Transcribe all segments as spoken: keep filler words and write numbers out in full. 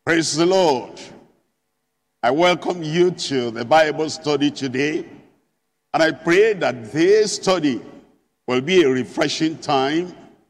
Praise the Lord. I welcome you to the Bible study today, and I pray that this study will be a refreshing time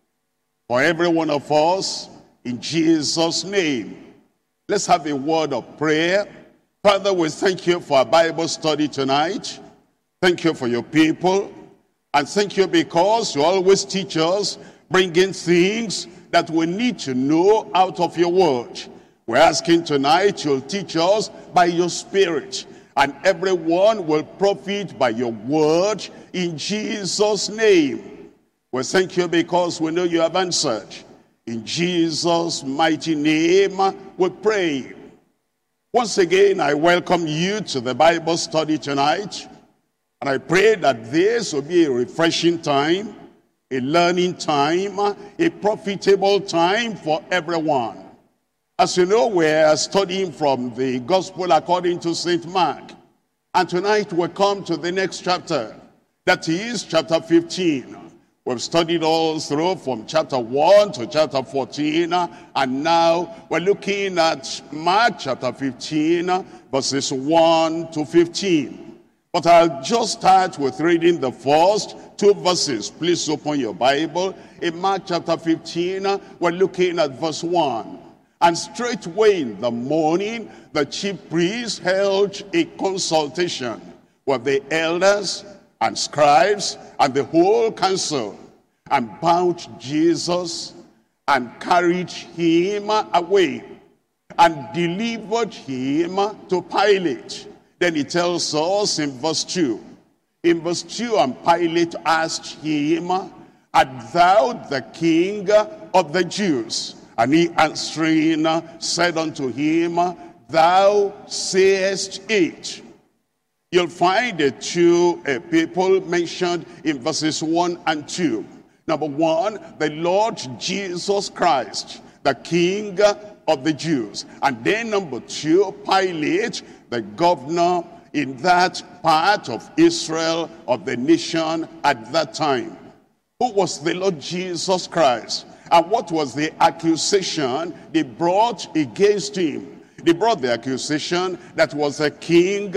for every one of us in Jesus' name. Let's have a word of prayer. Father, we thank you for our Bible study tonight. Thank you for your people, and thank you because you always teach us, bringing things that we need to know out of your word. We're asking tonight you'll teach us by your Spirit, and everyone will profit by your word in Jesus' name. We thank you because we know you have answered. In Jesus' mighty name we pray. Once again, I welcome you to the Bible study tonight, and I pray that this will be a refreshing time, a learning time, a profitable time for everyone. As you know, we're studying from the Gospel according to Saint Mark. And tonight we come to the next chapter. That is chapter fifteen. We've studied all through from chapter one to chapter fourteen. And now we're looking at Mark chapter fifteen, verses one to fifteen. But I'll just start with reading the first two verses. Please open your Bible. In Mark chapter fifteen, we're looking at verse one. And straightway in the morning, the chief priests held a consultation with the elders and scribes and the whole council, and bound Jesus and carried him away and delivered him to Pilate. Then he tells us in verse two. In verse two, and Pilate asked him, "Art thou the king of the Jews?" And he answering said unto him, "Thou sayest it." You'll find the two uh, people mentioned in verses one and two. Number one, the Lord Jesus Christ, the King of the Jews. And then number two, Pilate, the governor in that part of Israel, of the nation at that time. Who was the Lord Jesus Christ? And what was the accusation they brought against him? They brought the accusation that was the king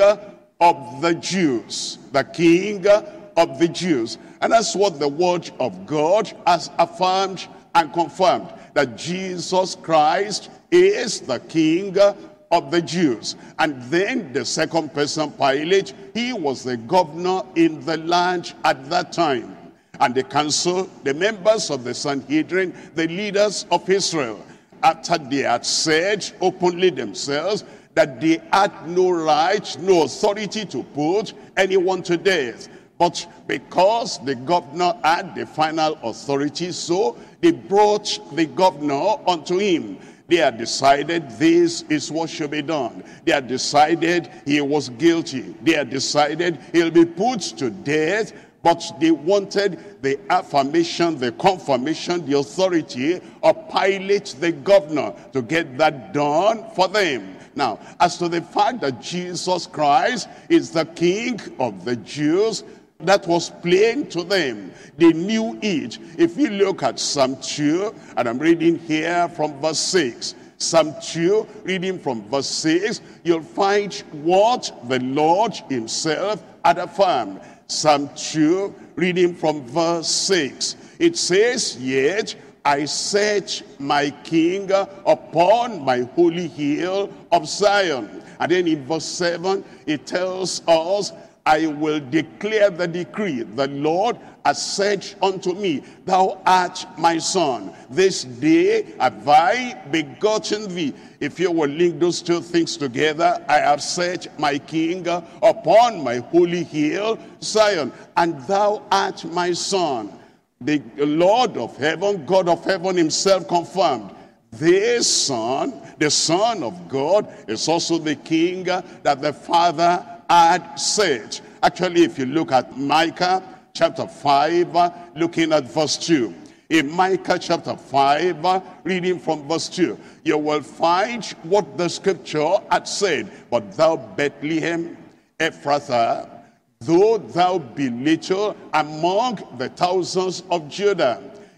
of the Jews. The king of the Jews. And that's what the word of God has affirmed and confirmed. That Jesus Christ is the king of the Jews. And then the second person, Pilate, he was the governor in the land at that time. And the council, the members of the Sanhedrin, the leaders of Israel, after they had said openly themselves that they had no right, no authority to put anyone to death. But because the governor had the final authority, so they brought the governor unto him. They had decided this is what should be done. They had decided he was guilty. They had decided he'll be put to death. But they wanted the affirmation, the confirmation, the authority of Pilate, the governor, to get that done for them. Now, as to the fact that Jesus Christ is the King of the Jews, that was plain to them. They knew it. If you look at Psalm two, and I'm reading here from verse six. Psalm two, reading from verse six, you'll find what the Lord himself had affirmed. Psalm two, reading from verse six. It says, "Yet I set my king upon my holy hill of Zion." And then in verse seven, it tells us, "I will declare the decree. The Lord has said unto me, Thou art my son. This day have I begotten thee." If you will link those two things together, I have set my king upon my holy hill, Zion, and thou art my son. The Lord of heaven, God of heaven himself confirmed. This son, the Son of God, is also the king that the Father had said. Actually, if you look at Micah chapter five, looking at verse two. In Micah chapter five, reading from verse two, you will find what the scripture had said. "But thou Bethlehem Ephrathah, though thou be little among the thousands of Judah,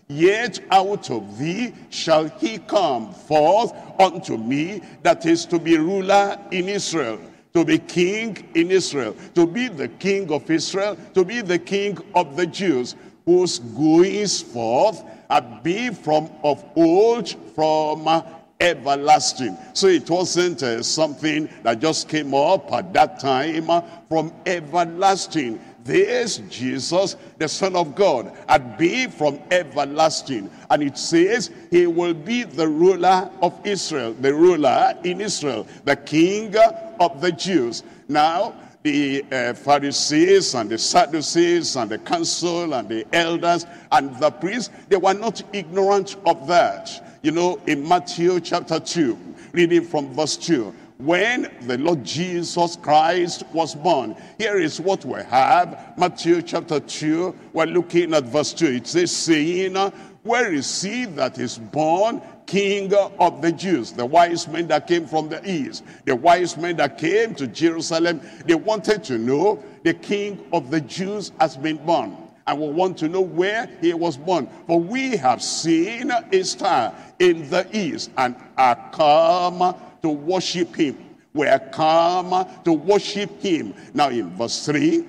Yet out of thee shall he come forth unto me, that is to be ruler in Israel, to be king in Israel, to be the king of Israel, to be the king of the Jews, whose goings forth have been from of old, from uh, everlasting. So it wasn't uh, something that just came up at that time, uh, from everlasting. This Jesus, the Son of God, had been from everlasting. And it says he will be the ruler of Israel, the ruler in Israel, the king of the Jews. Now, the uh, Pharisees and the Sadducees and the council and the elders and the priests, they were not ignorant of that. You know, in Matthew chapter two, reading from verse two, when the Lord Jesus Christ was born, here is what we have. Matthew chapter two, we're looking at verse two. It says, saying, where is he that is born King of the Jews? The wise men that came from the east, the wise men that came to Jerusalem, they wanted to know the King of the Jews has been born. And we want to know where he was born. For we have seen a star in the east and are come to worship him. We are come to worship him. Now in verse three,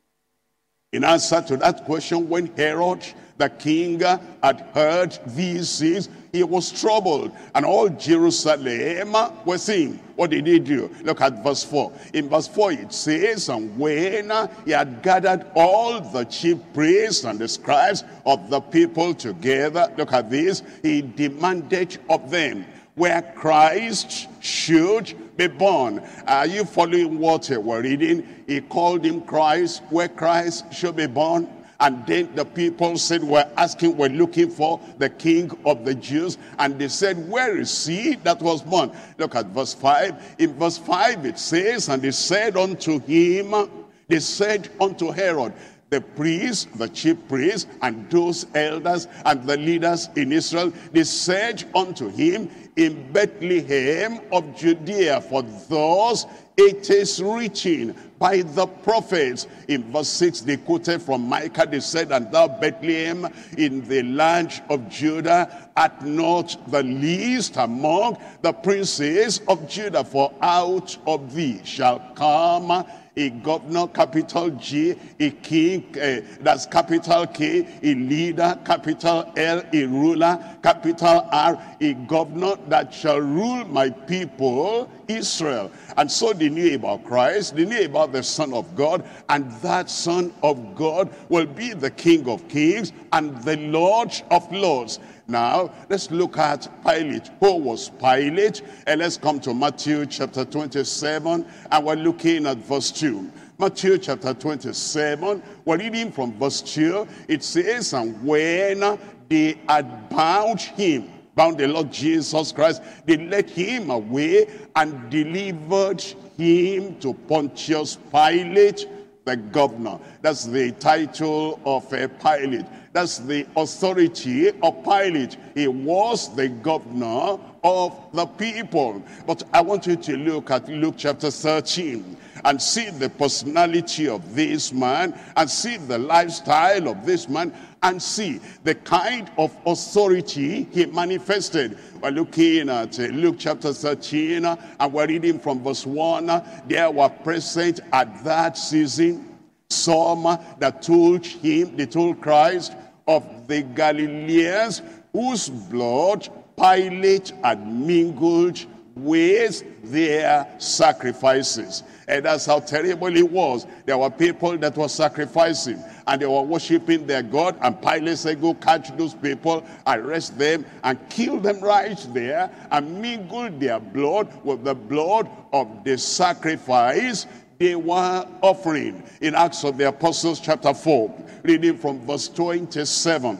in answer to that question, when Herod the king had heard these things, he was troubled, and all Jerusalem was saying, what did he do? Look at verse four. In verse four it says, and when he had gathered all the chief priests and the scribes of the people together, look at this, he demanded of them where Christ should be born. Are you following what we're reading? He called him Christ, where Christ should be born. And then the people said, we're asking, we're looking for the King of the Jews. And they said, where is he that was born? Look at verse five. In verse five it says, and they said unto him, they said unto Herod, the priests, the chief priests, and those elders and the leaders in Israel, they said unto him, in Bethlehem of Judea, for thus it is written by the prophets. In verse six, they quoted from Micah, they said, and thou Bethlehem in the land of Judah art not the least among the princes of Judah, for out of thee shall come a governor, capital G, a king, uh, that's capital K, a leader, capital L, a ruler, capital R, a governor that shall rule my people, Israel. And so they knew about Christ, they knew about the Son of God, and that Son of God will be the King of Kings and the Lord of Lords. Now, let's look at Pilate. Who was Pilate? And let's come to Matthew chapter twenty-seven, and we're looking at verse two. Matthew chapter twenty-seven, we're reading from verse two. It says, and when they had bound him, bound the Lord Jesus Christ, they led him away and delivered him to Pontius Pilate, the governor. That's the title of a Pilate. That's the authority of Pilate. He was the governor of the people. But I want you to look at Luke chapter thirteen and see the personality of this man, and see the lifestyle of this man, and see the kind of authority he manifested. We're looking at uh, Luke chapter thirteen, uh, and we're reading from verse one. Uh, there were present at that season some uh, that told him, they told Christ, of the Galileans whose blood Pilate had mingled with their sacrifices. And that's how terrible it was. There were people that were sacrificing, and they were worshiping their God, and Pilate said, go catch those people, arrest them, and kill them right there, and mingle their blood with the blood of the sacrifice they were offering. In Acts of the Apostles chapter four, reading from verse twenty-seven.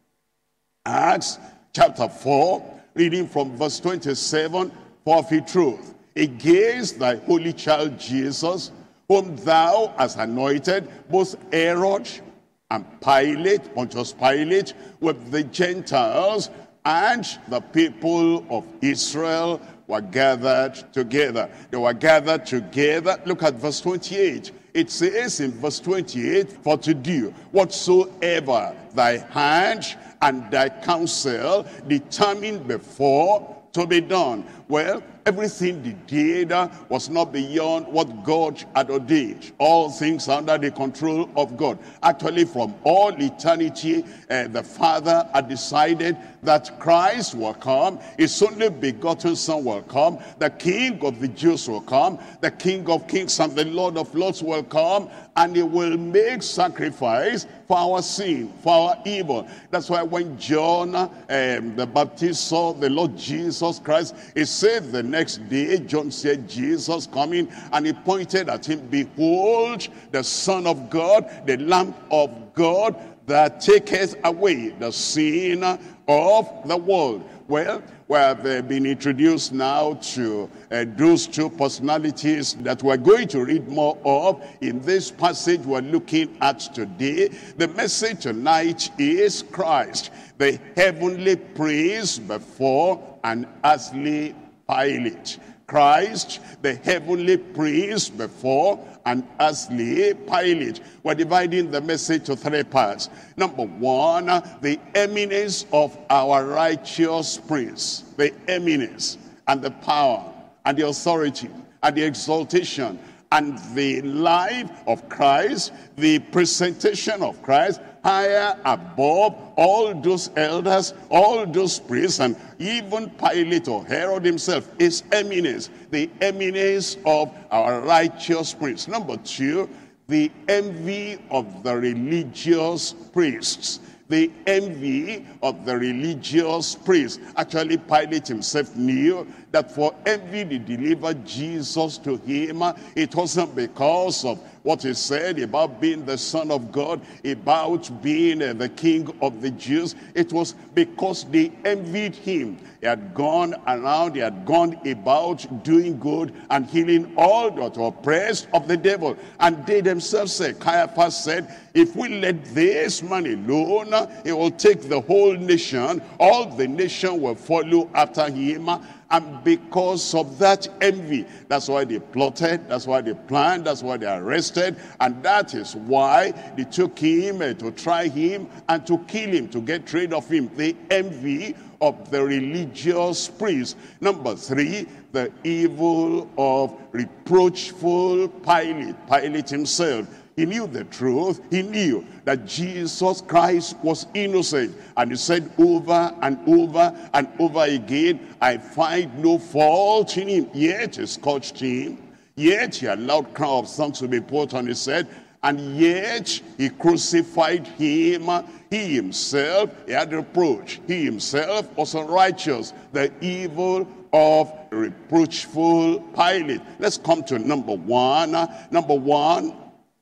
Acts chapter four, reading from verse twenty-seven, for of a truth, against thy holy child Jesus, whom thou hast anointed, both Herod and Pilate, Pontius Pilate, with the Gentiles and the people of Israel were gathered together. They were gathered together. Look at verse twenty-eight. It says in verse twenty-eight, for to do whatsoever thy hand and thy counsel determined before to be done. Well, everything they did uh, was not beyond what God had ordained. All things under the control of God. Actually, from all eternity, uh, the Father had decided that Christ will come. His only begotten Son will come. The King of the Jews will come. The King of Kings and the Lord of Lords will come. And he will make sacrifice for our sin, for our evil. That's why when John um, the Baptist saw the Lord Jesus Christ, he said the next day, John said, Jesus coming, and he pointed at him, behold, the Son of God, the Lamb of God, that taketh away the sin of the world. Well, we have uh, been introduced now to uh, those two personalities that we're going to read more of in this passage we're looking at today. The message tonight is Christ, the heavenly praise before an earthly Pilate. Christ, the heavenly praise before an earthly Pilate. We're dividing the message to three parts. Number one, the eminence of our righteous prince. The eminence and the power and the authority and the exaltation and the life of Christ, the presentation of Christ higher above all those elders, all those priests, and even Pilate or Herod himself. His eminence, the eminence of our righteous prince. Number two, the envy of the religious priests. The envy of the religious priests. Actually, Pilate himself knew that for envy they delivered Jesus to him. It wasn't because of what he said about being the Son of God, about being uh, the King of the Jews. It was because they envied him. He had gone around, he had gone about doing good and healing all that were oppressed of the devil. And they themselves said, Caiaphas said, if we let this man alone, he will take the whole nation. All the nation will follow after him. And because of that envy, that's why they plotted, that's why they planned, that's why they arrested, and that is why they took him uh, to try him and to kill him, to get rid of him. The envy of the religious priests. Number three, the evil of reproachful Pilate, Pilate himself. He knew the truth. He knew that Jesus Christ was innocent. And he said over and over and over again, I find no fault in him. Yet he scourged him. Yet he allowed crown of thorns to be put on his head. And yet he crucified him. He himself, he had reproach. He himself was unrighteous. The evil of reproachful Pilate. Let's come to number one. Number one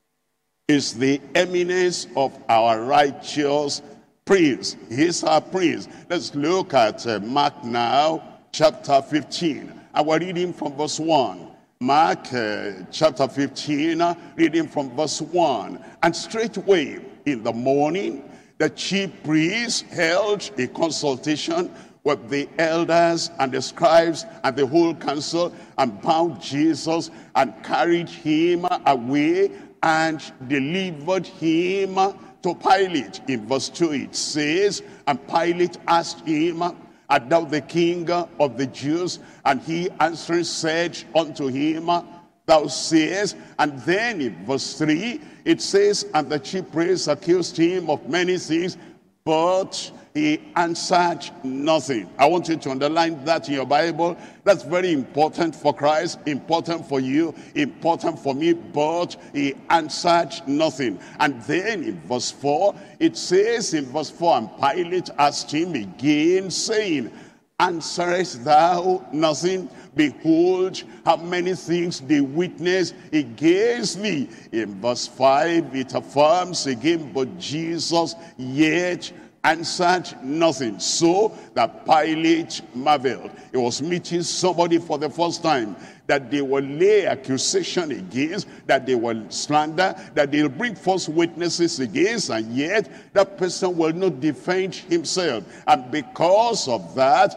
is the eminence of our righteous prince. He is our prince. Let's look at uh, Mark now, chapter fifteen. And we're reading from verse one. Mark uh, chapter fifteen, uh, reading from verse one. And straightway in the morning, the chief priests held a consultation with the elders and the scribes and the whole council, and bound Jesus and carried him away and delivered him to Pilate. In verse two it says, and Pilate asked him, art thou the king of the Jews? And he answering said unto him, thou sayest. And then in verse three it says, and the chief priests accused him of many things, but he answered nothing. I want you to underline that in your Bible. That's very important for Christ, important for you, important for me, but he answered nothing. And then in verse four, it says in verse four, and Pilate asked him again, saying, answerest thou nothing? Behold, how many things they witness against thee. In verse five, it affirms again, but Jesus yet answered nothing. So that Pilate marveled. He was meeting somebody for the first time that they will lay accusation against, that they will slander, that they'll bring false witnesses against, and yet that person will not defend himself. And because of that,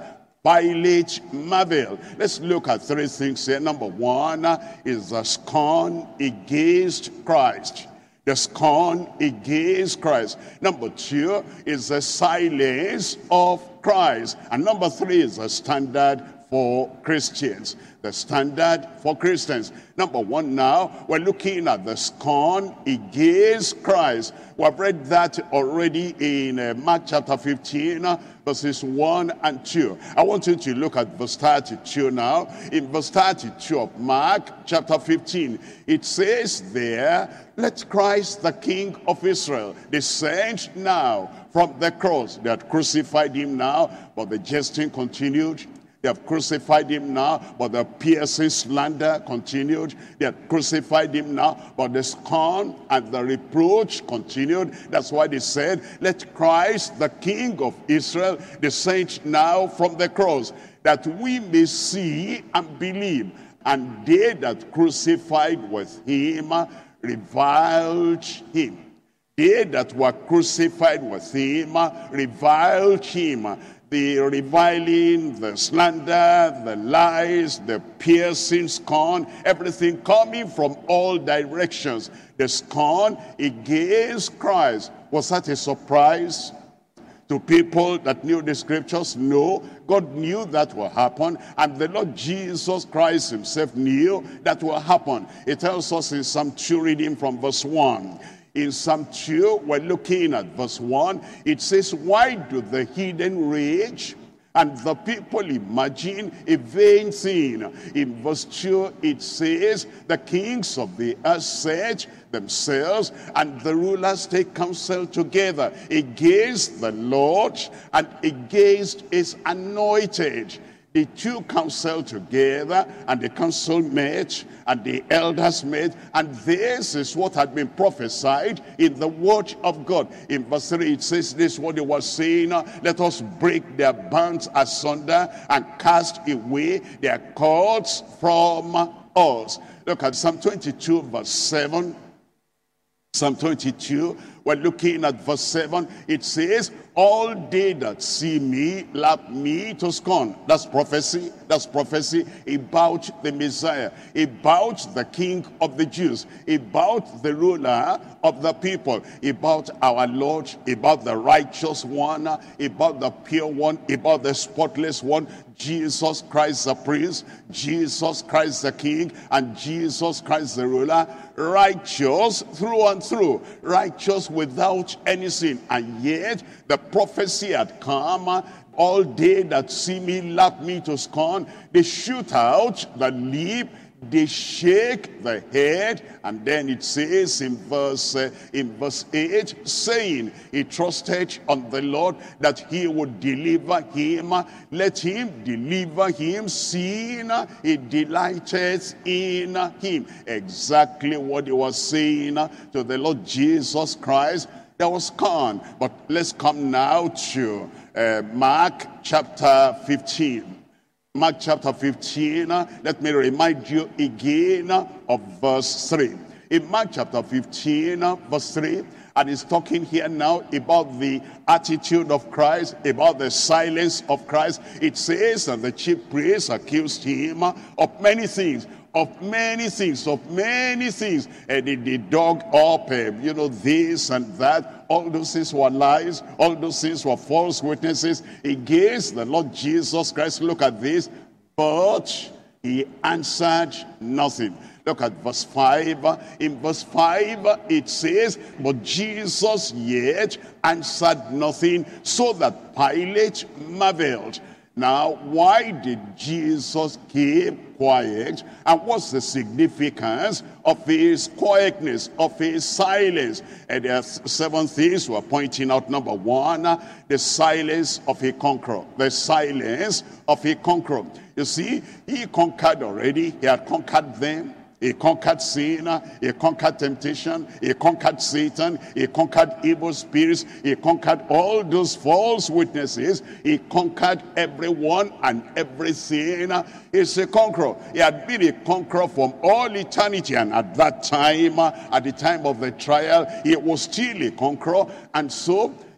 Pilate marveled. Let's look at three things here. Number one is the scorn against Christ. The scorn against Christ. Number two is the silence of Christ. And number three is the standard for Christians. The standard for Christians. Number one now, we're looking at the scorn against Christ. We have read that already in uh, Mark chapter fifteen, uh, verses one and two. I want you to look at verse thirty-two now. In verse thirty-two of Mark chapter fifteen, it says there, let Christ the King of Israel descend now from the cross. They had crucified him now, but the jesting continued. They have crucified him now, but the piercing slander continued. They have crucified him now, but the scorn and the reproach continued. That's why they said, let Christ, the King of Israel, descend now from the cross, that we may see and believe. And they that crucified with him reviled him. They that were crucified with him reviled him. The reviling, the slander, the lies, the piercing scorn, everything coming from all directions. The scorn against Christ. Was that a surprise to people that knew the scriptures? No. God knew that will happen, and the Lord Jesus Christ himself knew that will happen. It tells us in Psalm two, reading from verse one. In Psalm two, we're looking at verse one. It says, why do the heathen rage and the people imagine a vain thing? In verse two, it says, the kings of the earth set themselves, and the rulers take counsel together against the Lord and against his anointed. The two counsel together, and the council met, and the elders met, and this is what had been prophesied in the word of God. In verse three, it says this, what they were saying, let us break their bands asunder and cast away their cords from us. Look at Psalm twenty-two, verse seven. Psalm twenty-two, we're looking at verse seven. It says, all they that see me laugh me to scorn. That's prophecy. That's prophecy about the Messiah, about the King of the Jews, about the ruler of the people, about our Lord, about the righteous one, about the pure one, about the spotless one, Jesus Christ the Prince, Jesus Christ the King, and Jesus Christ the ruler, righteous through and through, righteous without any sin. And yet the prophecy had come, all they that see me laugh me to scorn. They shoot out the lip, they shake the head, and then it says in verse uh, in verse eight, saying, he trusted on the Lord that he would deliver him. Let him deliver him, seeing he delighted in him. Exactly what he was saying to the Lord Jesus Christ. There was scorn. But let's come now to uh, Mark chapter fifteen. Mark chapter fifteen, let me remind you again of verse three. In Mark chapter fifteen, verse three, and he's talking here now about the attitude of Christ, about the silence of Christ. It says that the chief priests accused him of many things. Of many things, of many things. And they, they dug up, uh, you know, this and that. All those things were lies. All those things were false witnesses against the Lord Jesus Christ. Look at this. But he answered nothing. Look at verse five. In verse five, it says, but Jesus yet answered nothing, so that Pilate marveled. Now, why did Jesus keep quiet? And what's the significance of his quietness, of his silence? And there are seven things we're pointing out. Number one, the silence of a conqueror. The silence of a conqueror. You see, he conquered already. He had conquered them. He conquered sin, he conquered temptation, he conquered Satan, he conquered evil spirits, he conquered all those false witnesses, he conquered everyone and everything. He's a conqueror. He had been a conqueror from all eternity, and at that time, at the time of the trial, he was still a conqueror. And so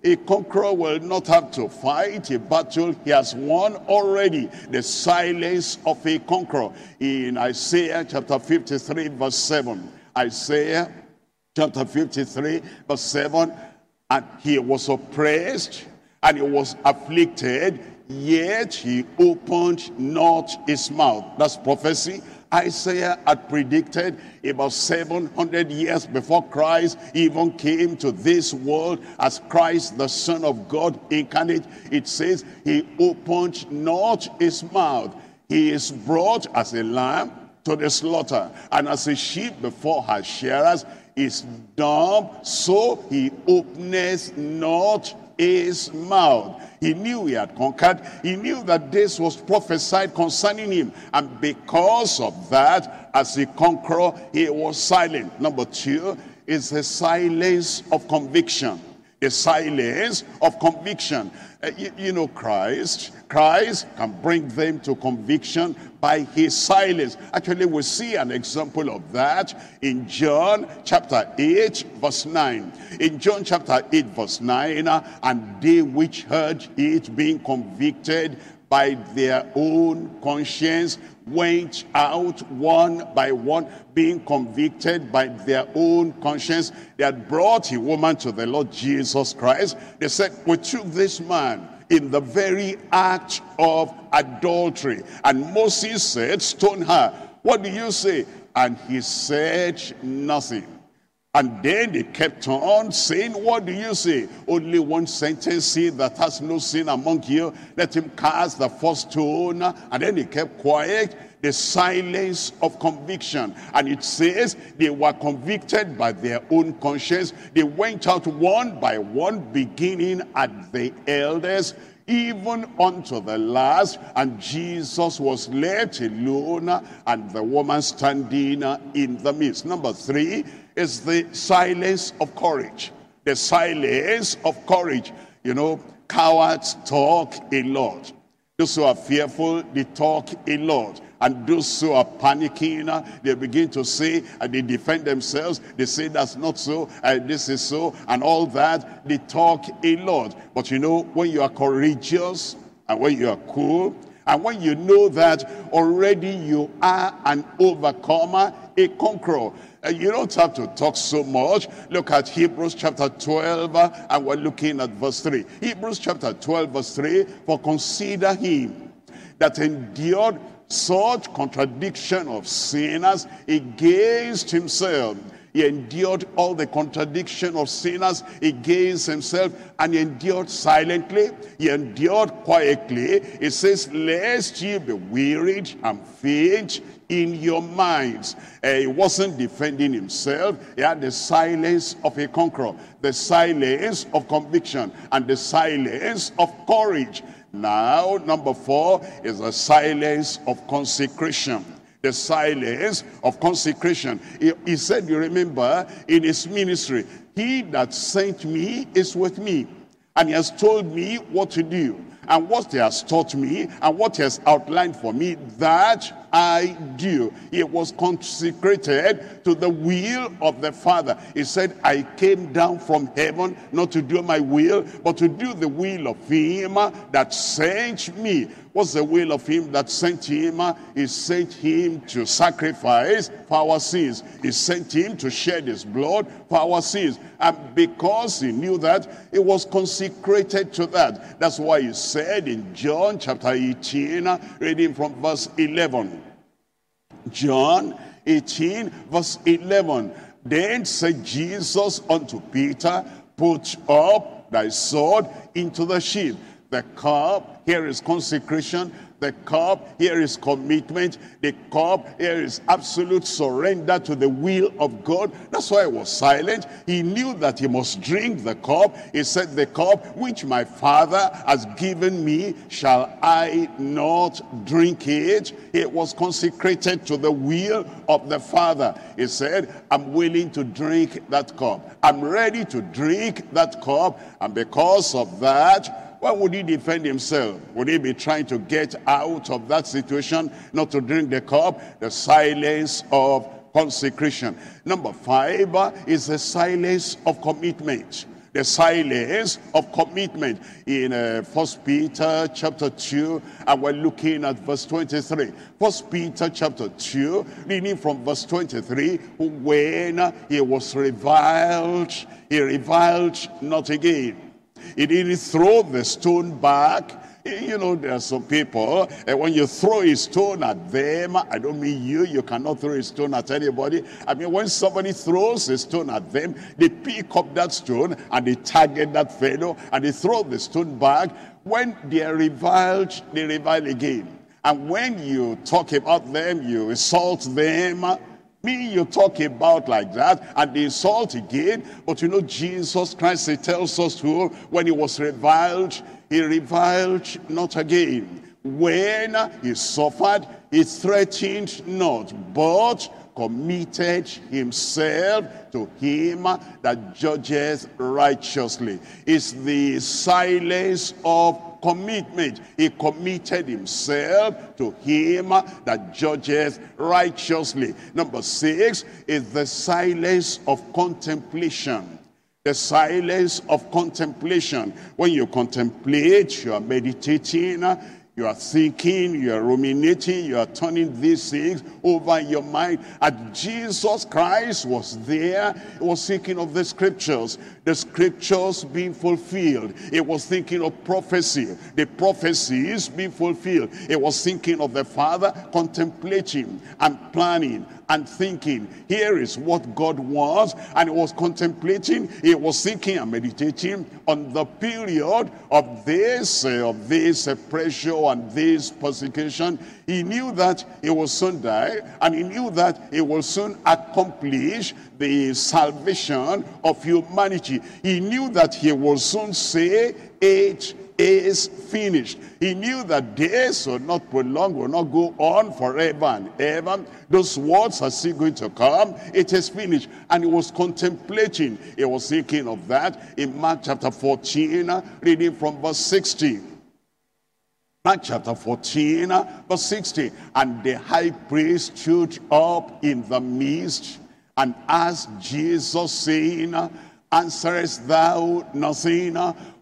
A conqueror will not have to fight a battle he has won already. The silence of a conqueror. In Isaiah chapter fifty-three verse seven. Isaiah chapter fifty-three verse seven. And he was oppressed and he was afflicted, yet he opened not his mouth. That's prophecy. Isaiah had predicted about seven hundred years before Christ even came to this world as Christ, the Son of God incarnate. It says, he opened not his mouth. He is brought as a lamb to the slaughter, and as a sheep before her shearers is dumb, so he openeth not his mouth. He knew he had conquered. He knew that this was prophesied concerning him. And because of that, as a conqueror, he was silent. Number two is the silence of conviction. The silence of conviction. Uh, you, you know, Christ, Christ can bring them to conviction by his silence. Actually, we see an example of that in John chapter eight verse nine. In John chapter eight verse nine, uh, and they which heard it being convicted by their own conscience went out one by one, being convicted by their own conscience. They had brought a woman to the Lord Jesus Christ. They said, we took this man in the very act of adultery. And Moses said, stone her. What do you say? And he said nothing. And then they kept on saying, what do you say? Only one sentence, say that has no sin among you, let him cast the first stone. And then they kept quiet. The silence of conviction. And it says they were convicted by their own conscience. They went out one by one, beginning at the eldest, even unto the last, and Jesus was left alone, and the woman standing in the midst. Number three is the silence of courage. The silence of courage. You know, cowards talk a lot. Those who are fearful, they talk a lot. And those who are panicking, they begin to say, and they defend themselves. They say that's not so, and this is so, and all that. They talk a lot. But you know, when you are courageous, and when you are cool, and when you know that already you are an overcomer, a conqueror, uh, you don't have to talk so much. Look at Hebrews chapter twelve, uh, and we're looking at verse three. Hebrews chapter twelve, verse three, for consider him that endured such contradiction of sinners against himself. He endured all the contradiction of sinners against himself, and he endured silently. He endured quietly. It says, lest ye be wearied and faint in your minds. Uh, he wasn't defending himself. He had the silence of a conqueror, the silence of conviction, and the silence of courage. Now, number four is the silence of consecration. The silence of consecration. He, he said, you remember, in his ministry, he that sent me is with me, and he has told me what to do, and what he has taught me, and what he has outlined for me, that I do. He was consecrated to the will of the Father. He said, I came down from heaven not to do my will, but to do the will of him that sent me. What's the will of him that sent him? He sent him to sacrifice for our sins. He sent him to shed his blood for our sins. And because he knew that, he was consecrated to that. That's why he said in John chapter eighteen, reading from verse eleven. John eighteen, verse eleven. Then said Jesus unto Peter, put up thy sword into the sheath. The cup, here is consecration. The cup, here is commitment. The cup, here is absolute surrender to the will of God. That's why he was silent. He knew that he must drink the cup. He said, the cup which my Father has given me, shall I not drink it? It was consecrated to the will of the Father. He said, I'm willing to drink that cup. I'm ready to drink that cup. And because of that, why would he defend himself? Would he be trying to get out of that situation, not to drink the cup? The silence of consecration. Number five is the silence of commitment. The silence of commitment in uh, First Peter chapter two, and we're looking at verse twenty-three. First Peter chapter two, reading from verse twenty-three, when he was reviled, he reviled not again. He didn't throw the stone back. You know, there are some people, and when you throw a stone at them, I don't mean you, you cannot throw a stone at anybody. I mean, when somebody throws a stone at them, they pick up that stone and they target that fellow and they throw the stone back. When they are reviled, they revile again. And when you talk about them, you insult them. Me, you talk about like that, and they insult again. But you know, Jesus Christ, he tells us to, when he was reviled, he reviled not again. When he suffered, he threatened not, but committed himself to him that judges righteously. It's the silence of commitment. He committed himself to him that judges righteously. Number six is the silence of contemplation. The silence of contemplation. When you contemplate, you are meditating, you are thinking, you are ruminating, you are turning these things over in your mind. And Jesus Christ was there. He was thinking of the scriptures. The scriptures being fulfilled. He was thinking of prophecy. The prophecies being fulfilled. He was thinking of the Father, contemplating and planning and thinking. Here is what God was, and he was contemplating. He was thinking and meditating on the period of this, uh, of this uh, pressure and this persecution. He knew that he will soon die, and he knew that he will soon accomplish the salvation of humanity. He knew that he will soon say, it is finished. He knew that days will not prolong, will not go on forever and ever. Those words are still going to come. It is finished. And he was contemplating. He was thinking of that in Mark chapter fourteen, reading from verse sixteen. Mark chapter fourteen, verse sixteen. And the high priest stood up in the midst and asked Jesus, saying, answerest thou nothing?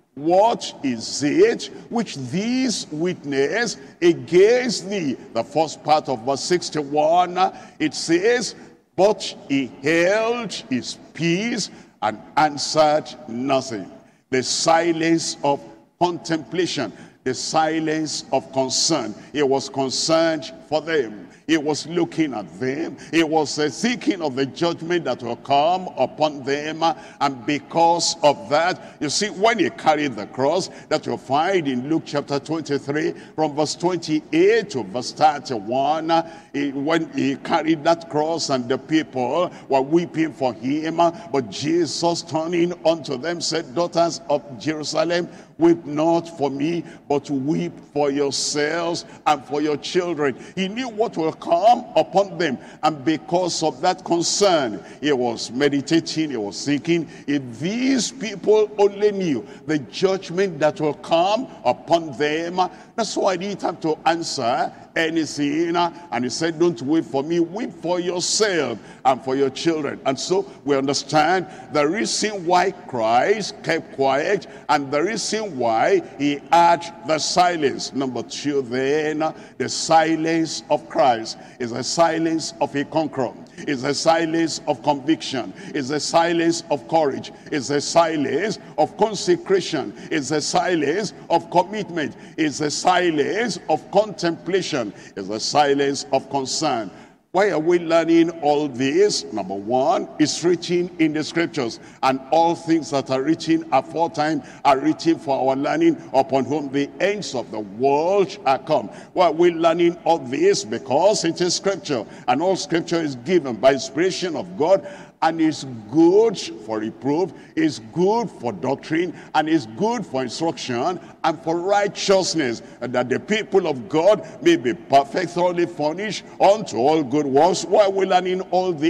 What is it which these witness against thee? The first part of verse sixty-one, it says, but he held his peace and answered nothing. The silence of contemplation, the silence of concern. He was concerned for them. He was looking at them. He was uh, thinking of the judgment that will come upon them. And because of that, you see, when he carried the cross, that you'll find in Luke chapter twenty-three, from verse twenty-eight to verse thirty-one, he, when he carried that cross and the people were weeping for him, but Jesus turning unto them said, daughters of Jerusalem, weep not for me, but weep for yourselves and for your children. He knew what will come upon them, and because of that concern, he was meditating, he was thinking, if these people only knew the judgment that will come upon them. That's why I didn't have to answer anything. And he said, don't weep for me, weep for yourself and for your children. And so we understand the reason why Christ kept quiet, and the reason why he had the silence. Number two then, the silence of Christ is the silence of a conqueror. It's the silence of conviction. It's the silence of courage. It's the silence of consecration. It's the silence of commitment. It's the silence of contemplation. It's the silence of concern. Why are we learning all this? Number one, it's written in the scriptures, and all things that are written aforetime are written for our learning, upon whom the ends of the world are come. Why are we learning all this? Because it is scripture, and all scripture is given by inspiration of God, and is good for reproof, is good for doctrine, and is good for instruction, and for righteousness, and that the people of God may be perfect, thoroughly furnished unto all good works. Why are we learning all this?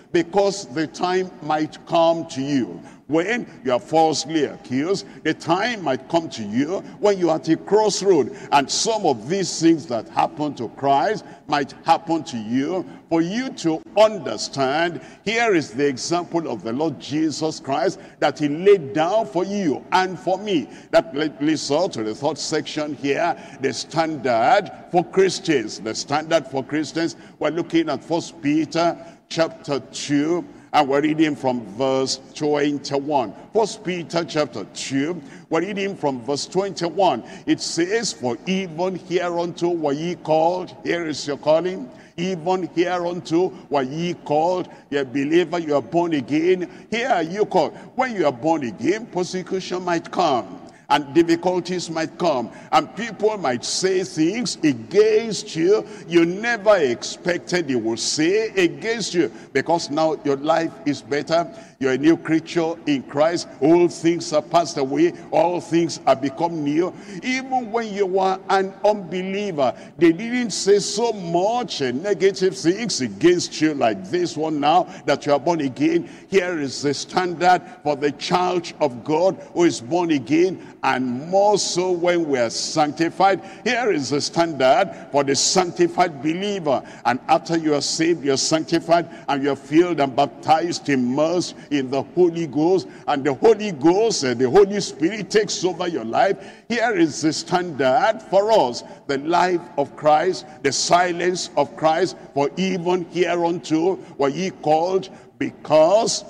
because the time might come to you when you are falsely accused. The time might come to you when you are at a crossroad, and some of these things that happen to Christ might happen to you. For you to understand, here is the example of the Lord Jesus Christ that he laid down for you and for me. That leads us to the third section here, the standard for Christians. The standard for Christians. We're looking at First Peter chapter two, and we're reading from verse twenty-one. First Peter chapter two, we're reading from verse twenty-one. It says, for even hereunto were ye called. Here is your calling. Even hereunto were ye called. You're a believer, you are born again. Here are you called. When you are born again, persecution might come, and difficulties might come, and people might say things against you you never expected they would say against you, because now your life is better. You're a new creature in Christ. All things are passed away. All things are become new. Even when you were an unbeliever, they didn't say so much negative things against you like this one now that you are born again. Here is the standard for the child of God who is born again, and more so when we are sanctified. Here is the standard for the sanctified believer. And after you are saved, you are sanctified, and you are filled and baptized, immersed in the Holy Ghost, and the Holy Ghost and the Holy Spirit takes over your life. Here is the standard for us, the life of Christ, the silence of Christ. For even hereunto were ye called, because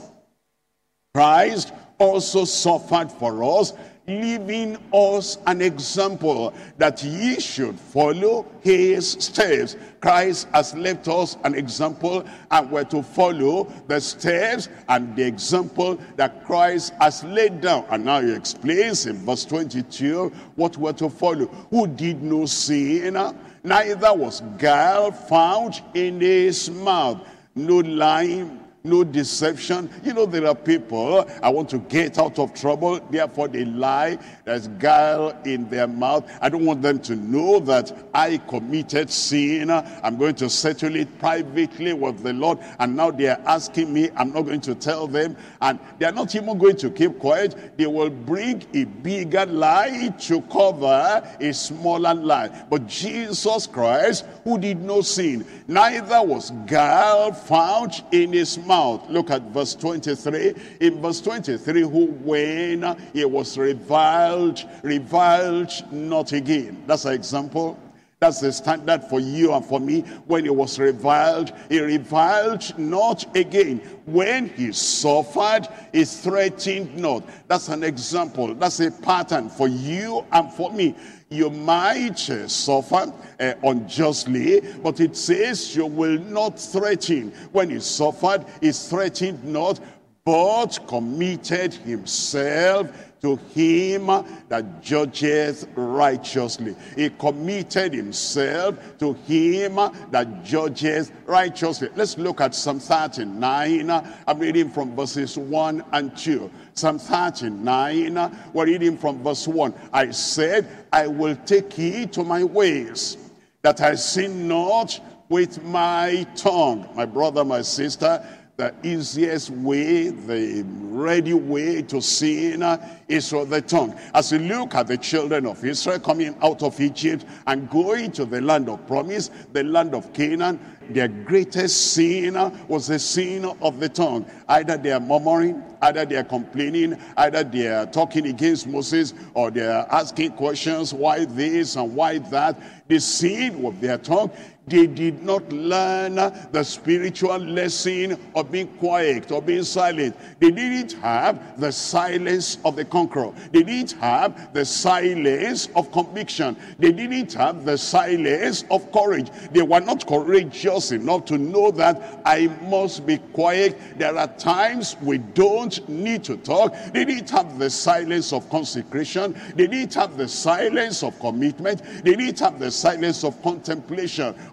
Christ also suffered for us, leaving us an example that ye should follow his steps. Christ has left us an example, and we're to follow the steps and the example that Christ has laid down. And now he explains in verse twenty-two what we're to follow. Who did no sin, neither was guile found in his mouth. No lying, no deception. You know, there are people, I want to get out of trouble, therefore they lie. There's guile in their mouth. I don't want them to know that I committed sin. I'm going to settle it privately with the Lord, and now they are asking me. I'm not going to tell them, and they are not even going to keep quiet. They will bring a bigger lie to cover a smaller lie. But Jesus Christ, who did no sin, neither was guile found in his mouth. Look at verse twenty-three. In verse twenty-three, who when he was reviled, reviled not again. That's an example. That's the standard for you and for me. When he was reviled, he reviled not again. When he suffered, he threatened not. That's an example. That's a pattern for you and for me. You might uh, suffer uh, unjustly, but it says you will not threaten. When he suffered, he threatened not, but committed himself to him that judgeth righteously. He committed himself to him that judgeth righteously. Let's look at Psalm thirty-nine. I'm reading from verses one and two. Psalm thirty-nine, we're reading from verse one. I said, I will take heed to my ways, that I sin not with my tongue. My brother, my sister, the easiest way, the ready way to sin is with the tongue. As you look at the children of Israel coming out of Egypt and going to the land of promise, the land of Canaan, their greatest sin was the sin of the tongue. Either they are murmuring, either they are complaining, either they are talking against Moses, or they are asking questions, why this and why that. The sin with their tongue. They did not learn the spiritual lesson of being quiet or being silent. They didn't have the silence of the conqueror. They didn't have the silence of conviction. They didn't have the silence of courage. They were not courageous enough to know that I must be quiet. There are times we don't need to talk. They didn't have the silence of consecration. They didn't have the silence of commitment. They didn't have the silence of contemplation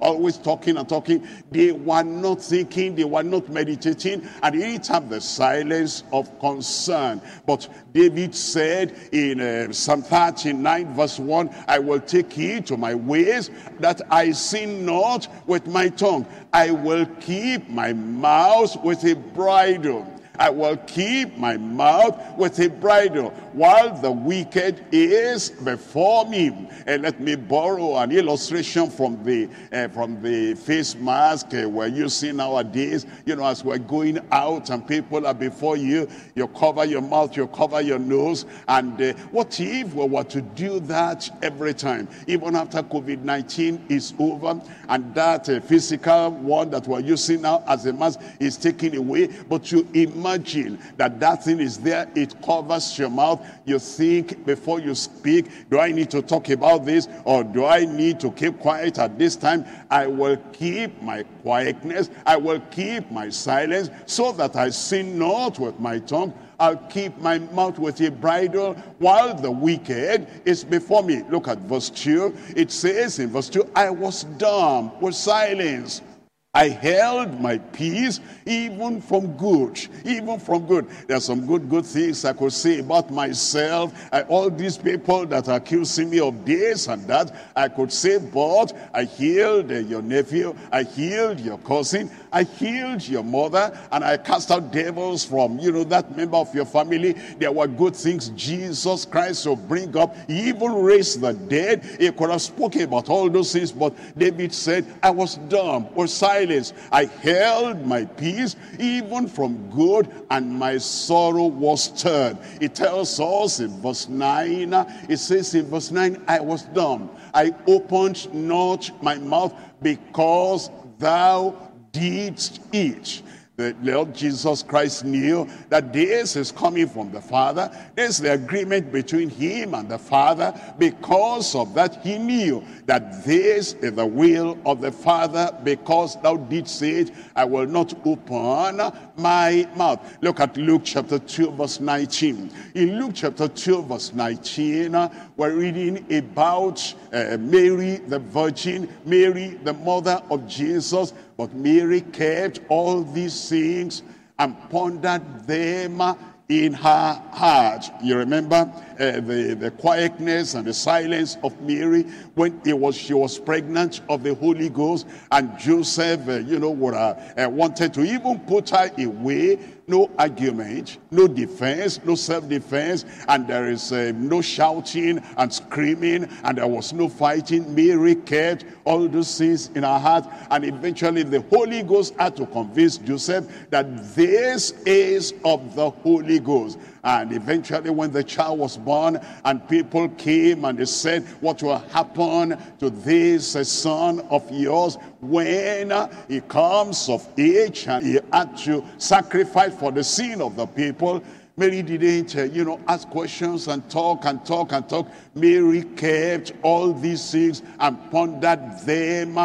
always talking and talking. They were not thinking, they were not meditating, and they didn't have the silence of concern. But David said in uh, Psalm thirty-nine verse one, I will take heed to my ways, that I sin not with my tongue. I will keep my mouth with a bridle. I will keep my mouth with a bridle while the wicked is before me. And let me borrow an illustration from the uh, from the face mask uh, we're using nowadays. You know, as we're going out and people are before you, you cover your mouth, you cover your nose. And uh, what if we were to do that every time, even after COVID nineteen is over, and that uh, physical one that we're using now as a mask is taken away, but you imagine Imagine that that thing is there, it covers your mouth. You think before you speak, do I need to talk about this, or do I need to keep quiet at this time? I will keep my quietness, I will keep my silence, so that I sin not with my tongue. I'll keep my mouth with a bridle while the wicked is before me. Look at verse two. It says in verse two, I was dumb with silence. I held my peace even from good, even from good. There's some good, good things I could say about myself. I, all these people that are accusing me of this and that, I could say, but I healed uh, your nephew, I healed your cousin, I healed your mother, and I cast out devils from, you know, that member of your family. There were good things Jesus Christ will bring up. He even raised the dead. He could have spoken about all those things, but David said, I was dumb or silent. I held my peace even from good, and my sorrow was stirred. It tells us in verse nine, it says in verse nine, I was dumb. I opened not my mouth because thou didst eat. The Lord Jesus Christ knew that this is coming from the Father. This is the agreement between him and the Father. Because of that, he knew that this is the will of the Father. Because thou didst say it, I will not open my mouth. Look at Luke chapter two verse nineteen. In Luke chapter two verse nineteen, we're reading about uh, Mary the Virgin, Mary the mother of Jesus. But Mary kept all these things and pondered them in her heart. You remember uh, the, the quietness and the silence of Mary when it was she was pregnant of the Holy Ghost, and Joseph, uh, you know, would, uh, uh, wanted to even put her away. No argument, no defense, no self-defense, and there is uh, no shouting and screaming, and there was no fighting. Mary kept all those things in her heart, and eventually the Holy Ghost had to convince Joseph that this is of the Holy Ghost. And eventually when the child was born and people came and they said, what will happen to this uh, son of yours when uh, he comes of age and he had to sacrifice for the sin of the people? Mary didn't, uh, you know, ask questions and talk and talk and talk. Mary kept all these things and pondered them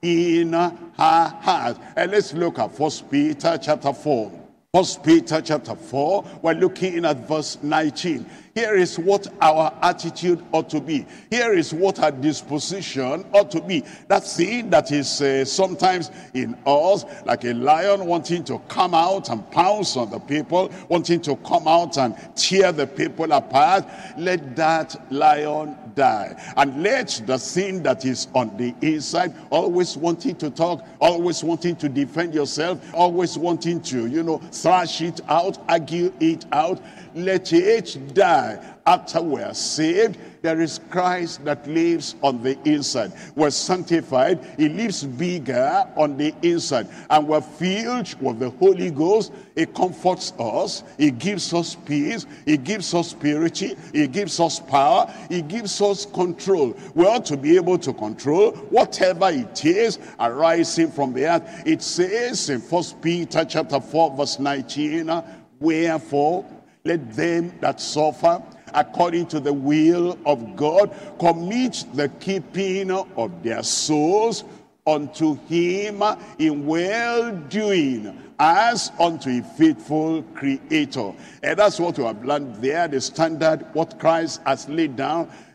in her heart. And let's look at First Peter chapter four. First Peter chapter four, we're looking at verse nineteen. Here is what our attitude ought to be. Here is what our disposition ought to be. That thing that is uh, sometimes in us, like a lion wanting to come out and pounce on the people, wanting to come out and tear the people apart. Let that lion die. And let the thing that is on the inside, always wanting to talk, always wanting to defend yourself, always wanting to, you know, thrash it out, argue it out, let it die. After we are saved, there is Christ that lives on the inside. We're sanctified. He lives bigger on the inside. And we're filled with the Holy Ghost. He comforts us. He gives us peace. He gives us purity. He gives us power. He gives us control. We ought to be able to control whatever it is arising from the earth. It says in First Peter chapter four verse nineteen, wherefore let them that suffer according to the will of God commit the keeping of their souls unto him in well-doing as unto a faithful creator. And that's what we have learned there, the standard, what Christ has laid down.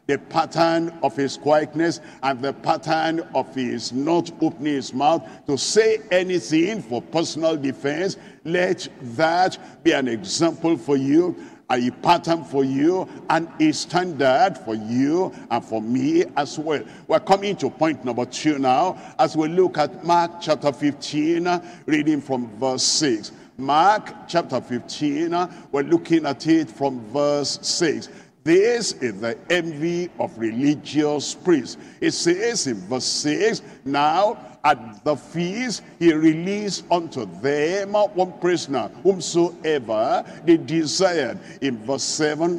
the pattern of his quietness, and the pattern of his not opening his mouth to say anything for personal defense. Let that be an example for you, a pattern for you, and a standard for you and for me as well. We're coming to point number two now as we look at Mark chapter fifteen, reading from verse six. Mark chapter fifteen, we're looking at it from verse six. This is the envy of religious priests. It says in verse six, now at the feast he released unto them one prisoner, whomsoever they desired. In verse seven,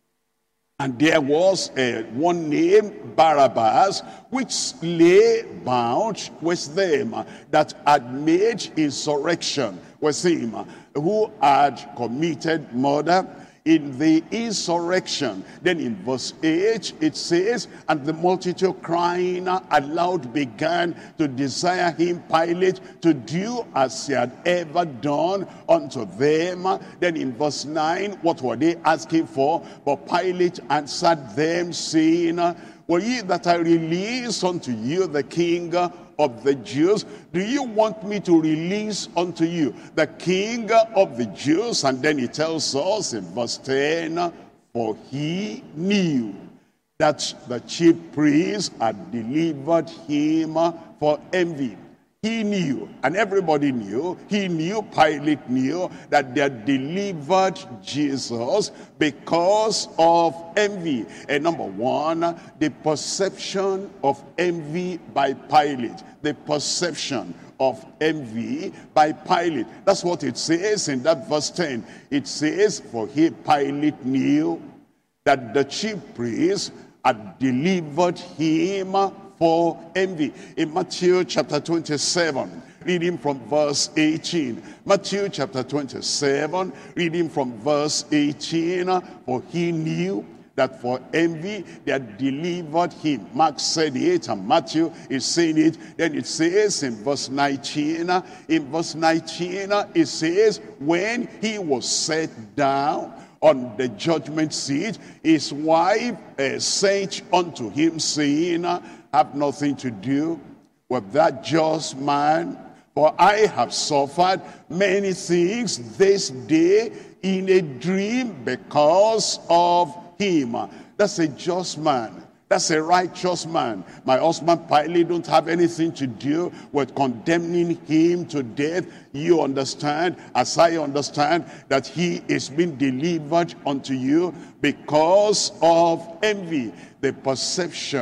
and there was uh, one named Barabbas, which lay bound with them, that had made insurrection with him, who had committed murder in the insurrection. Then in verse eight it says, and the multitude crying aloud began to desire him, Pilate, to do as he had ever done unto them. Then in verse nine, what were they asking for? But Pilate answered them, saying, will ye that I release unto you the King of the Jews? Do you want me to release unto you the King of the Jews? And then he tells us in verse ten, for he knew that the chief priests had delivered him for envy. He knew, and everybody knew, he knew, Pilate knew, that they had delivered Jesus because of envy. And number one, the perception of envy by Pilate. The perception of envy by Pilate. That's what it says in that verse ten. It says, for he, Pilate, knew that the chief priests had delivered him for envy. In Matthew chapter twenty-seven, reading from verse eighteen. Matthew chapter twenty-seven, reading from verse eighteen. For he knew that for envy they had delivered him. Mark said it, and Matthew is saying it. Then it says in verse nineteen, in verse nineteen, it says, when he was set down on the judgment seat, his wife uh, sent unto him, saying, have nothing to do with that just man, for I have suffered many things this day in a dream because of him. That's a just man. That's a righteous man. My husband Pilate don't have anything to do with condemning him to death. You understand, as I understand, that he is being delivered unto you because of envy. The perception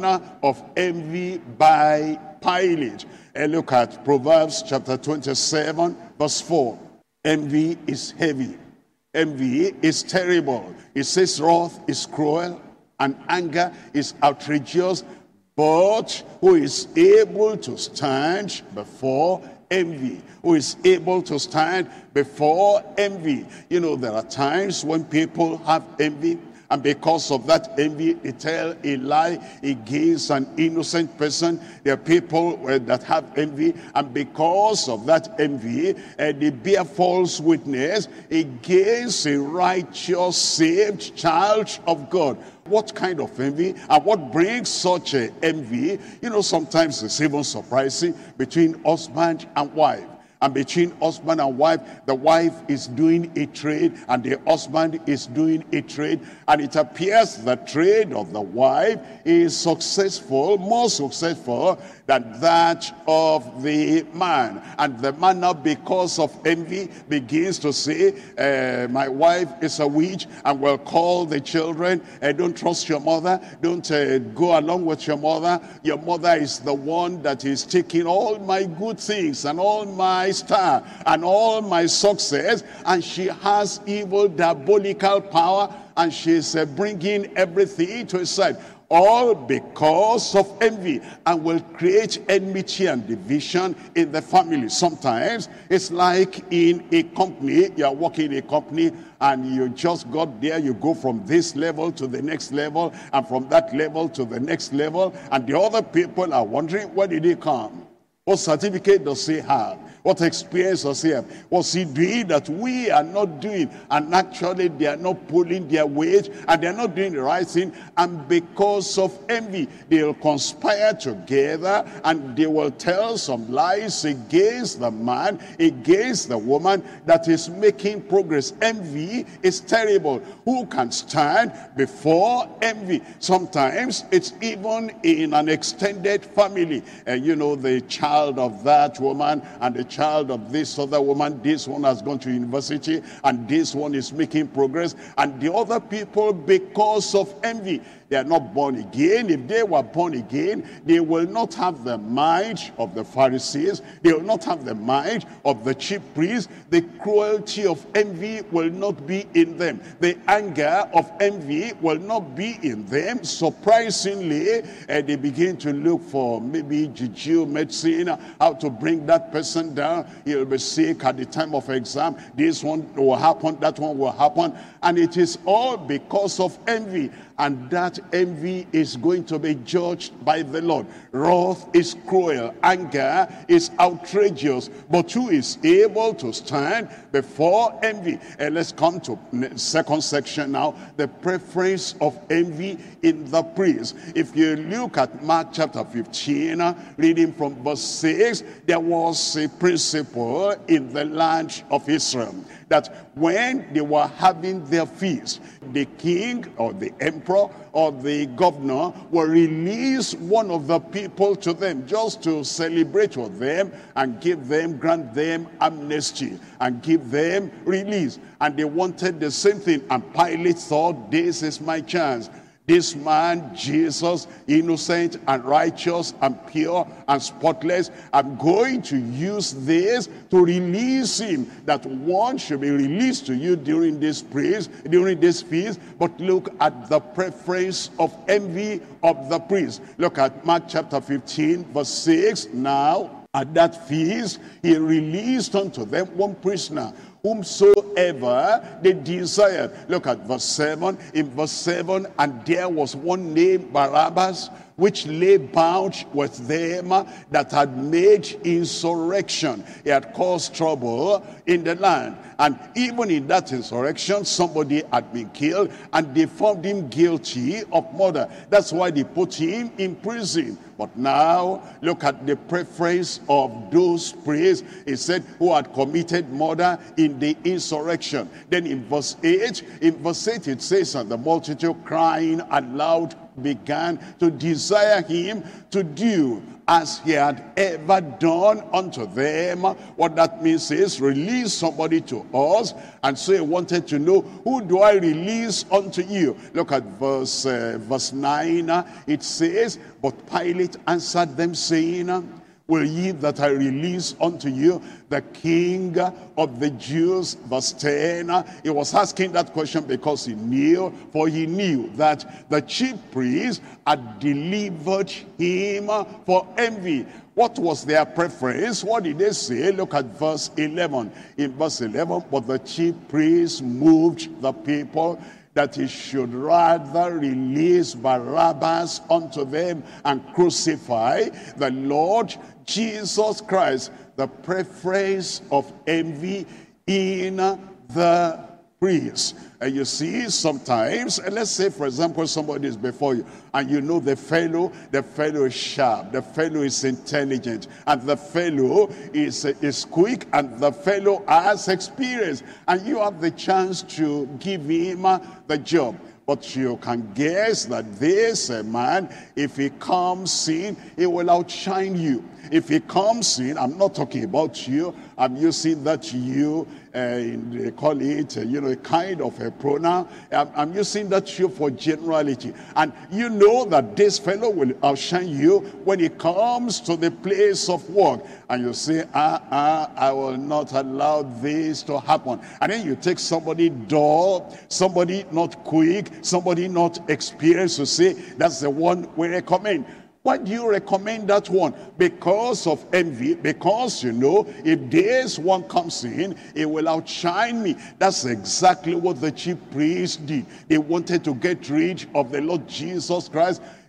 of envy by Pilate. And look at Proverbs chapter twenty-seven, verse four. Envy is heavy. Envy is terrible. It says wrath is cruel, and anger is outrageous, but who is able to stand before envy? Who is able to stand before envy? You know, there are times when people have envy, and because of that envy, they tell a lie against an innocent person. There are people uh, that have envy, and because of that envy, uh, they bear false witness against a righteous, saved child of God. What kind of envy, and what brings such a envy? You know, sometimes it's even surprising between husband and wife. And between husband and wife, the wife is doing a trade and the husband is doing a trade, and it appears the trade of the wife is successful, more successful than that of the man. And the man now, because of envy, begins to say, uh, my wife is a witch, and will call the children, uh, don't trust your mother, don't uh, go along with your mother. Your mother is the one that is taking all my good things and all my star and all my success, and she has evil, diabolical power, and she's uh, bringing everything to his side. All because of envy, and will create enmity and division in the family. Sometimes it's like in a company, you are working in a company, and you just got there, you go from this level to the next level, and from that level to the next level, and the other people are wondering, where did they come? What certificate does he have? What experience does he have? What's he doing that we are not doing? And actually they are not pulling their weight, and they are not doing the right thing. And because of envy, they will conspire together, and they will tell some lies against the man, against the woman that is making progress. Envy is terrible. Who can stand before envy? Sometimes it's even in an extended family. And you know, the child of that woman and the child of this other woman, this one has gone to university and this one is making progress, and the other people, because of envy, they are not born again. If they were born again, they will not have the mind of the Pharisees. They will not have the mind of the chief priests. The cruelty of envy will not be in them. The anger of envy will not be in them. Surprisingly, uh, they begin to look for maybe juju medicine, how to bring that person down. He'll be sick at the time of exam. This one will happen, that one will happen. And it is all because of envy. And that envy is going to be judged by the Lord. Wrath is cruel. Anger is outrageous. But who is able to stand before envy? And let's come to the second section now. The preference of envy in the priest. If you look at Mark chapter fifteen, reading from verse six, there was a principle in the land of Israel, that when they were having their feast, the king or the emperor or the governor will release one of the people to them just to celebrate with them and give them, grant them amnesty and give them release. And they wanted the same thing. And Pilate thought, this is my chance. This man, Jesus, innocent and righteous and pure and spotless, I'm going to use this to release him, that one should be released to you during this praise, during this feast. But look at the preference of envy of the priest. Look at Mark chapter fifteen, verse six. Now, at that feast, he released unto them one prisoner, whomsoever they desired. Look at verse seven. In verse seven, and there was one named Barabbas, which lay bound with them that had made insurrection. He had caused trouble in the land. And even in that insurrection, somebody had been killed, and they found him guilty of murder. That's why they put him in prison. But now, look at the preference of those priests. It said, who had committed murder in the insurrection. Then in verse eight, in verse eight it says, and the multitude crying aloud began to desire him to do as he had ever done unto them. What that means is, release somebody to us. And so he wanted to know, who do I release unto you? Look at verse uh, verse nine. It says, but Pilate answered them, saying, will ye that I release unto you the King of the Jews? Verse ten, he was asking that question because he knew, for he knew that the chief priests had delivered him for envy. What was their preference? What did they say? Look at verse eleven. In verse eleven, but the chief priests moved the people that he should rather release Barabbas unto them and crucify the Lord Jesus Christ. The preference of envy in the priests. And you see, sometimes, and let's say, for example, somebody is before you, and you know the fellow, the fellow is sharp, the fellow is intelligent, and the fellow is, is quick, and the fellow has experience, and you have the chance to give him the job. But you can guess that this uh, man, if he comes in, he will outshine you. If he comes in, I'm not talking about you, I'm using that you, uh, they call it, uh, you know, a kind of a pronoun. I'm, I'm using that you for generality. And you know that this fellow will outshine you when he comes to the place of work. And you say, ah, ah, I will not allow this to happen. And then you take somebody dull, somebody not quick, somebody not experienced, to say, that's the one we recommend. Why do you recommend that one? Because of envy, because you know, if this one comes in, it will outshine me. That's exactly what the chief priests did. They wanted to get rid of the Lord Jesus Christ.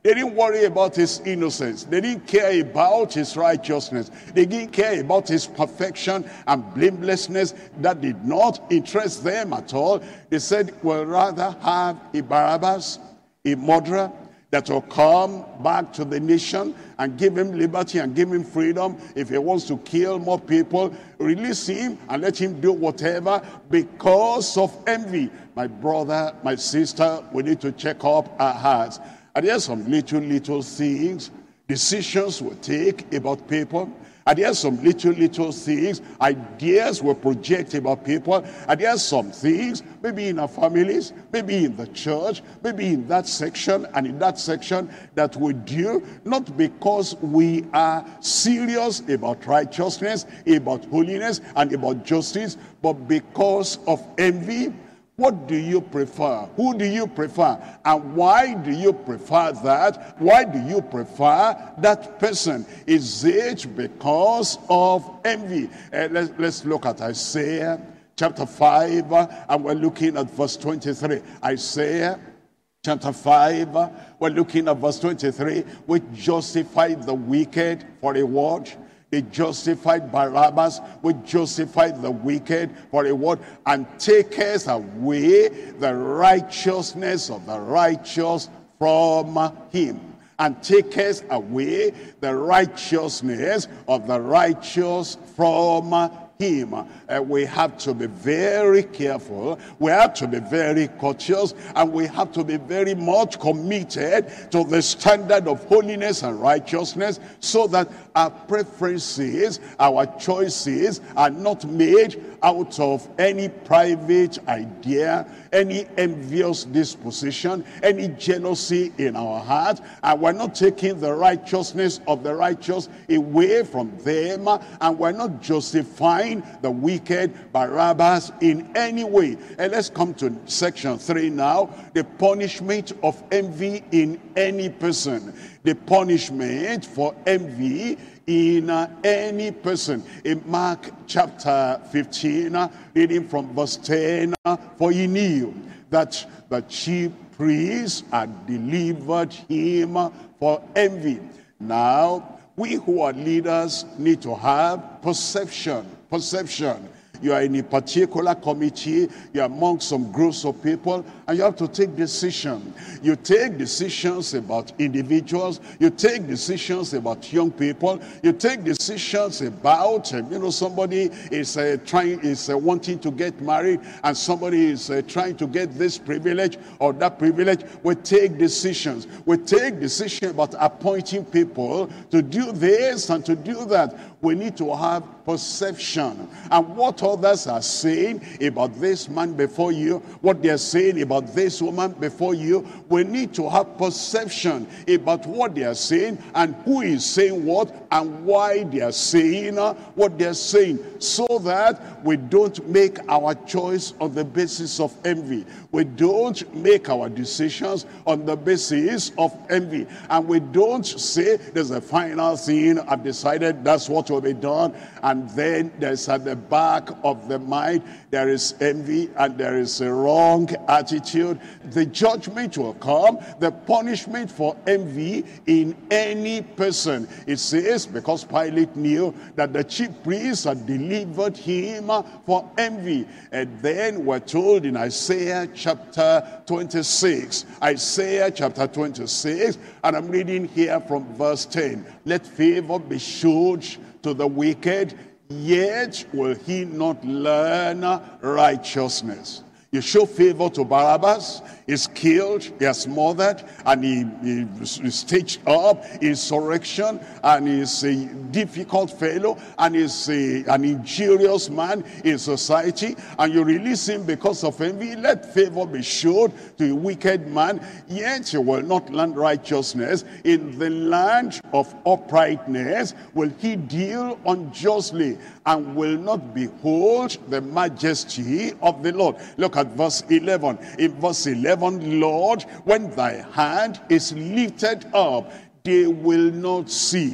They didn't worry about his innocence. They didn't care about his righteousness. They didn't care about his perfection and blamelessness. That did not interest them at all. They said, we'll rather have a Barabbas, a murderer, that will come back to the nation and give him liberty and give him freedom. If he wants to kill more people, release him and let him do whatever because of envy. My brother, my sister, we need to check up our hearts. Are there some little, little things, decisions we take about people? Are there some little, little things, ideas we project about people? Are there some things, maybe in our families, maybe in the church, maybe in that section and in that section that we do, not because we are serious about righteousness, about holiness, and about justice, but because of envy? What do you prefer? Who do you prefer? And why do you prefer that? Why do you prefer that person? Is it because of envy? Uh, let's, let's look at Isaiah chapter five, uh, and we're looking at verse twenty-three. Isaiah chapter five, uh, we're looking at verse twenty-three, which justified the wicked for a word. They justified Barabbas, which justified the wicked for a word, and taketh away the righteousness of the righteous from him. And taketh away the righteousness of the righteous from him. Uh, we have to be very careful. We have to be very cautious, and we have to be very much committed to the standard of holiness and righteousness, so that our preferences, our choices are not made out of any private idea, any envious disposition, any jealousy in our heart, and we're not taking the righteousness of the righteous away from them, and we're not justifying the wicked Barabbas in any way. And let's come to section three now. The punishment of envy in any person. The punishment for envy in uh, any person. In Mark chapter fifteen, uh, reading from verse ten, uh, for he knew that the chief priests had delivered him for envy. Now, we who are leaders need to have perception. Perception. You are in a particular committee, you're among some groups of people, and you have to take decisions. You take decisions about individuals, you take decisions about young people, you take decisions about, uh, you know, somebody is uh, trying, is uh, wanting to get married, and somebody is uh, trying to get this privilege or that privilege. We take decisions. We take decisions about appointing people to do this and to do that. We need to have perception. And what others are saying about this man before you, what they're saying about this woman before you, we need to have perception about what they are saying and who is saying what and why they are saying uh, what they're saying, so that we don't make our choice on the basis of envy. We don't make our decisions on the basis of envy. And we don't say, there's a final thing, I've decided that's what will be done. And then there's at the back of the mind, there is envy and there is a wrong attitude. The judgment will come, the punishment for envy in any person. It says, because Pilate knew that the chief priests had delivered him for envy. And then we're told in Isaiah chapter twenty-six, Isaiah chapter twenty-six, and I'm reading here from verse ten. Let favor be showed to the wicked, yet will he not learn righteousness. You show favor to Barabbas, he's killed, he has murdered, and he, he staged up insurrection, and he's a difficult fellow, and he's a, an injurious man in society, and you release him because of envy. Let favor be showed to a wicked man, yet you will not learn righteousness. In the land of uprightness will he deal unjustly, and will not behold the majesty of the Lord. Look at verse eleven. In verse eleven, Lord, when thy hand is lifted up, they will not see.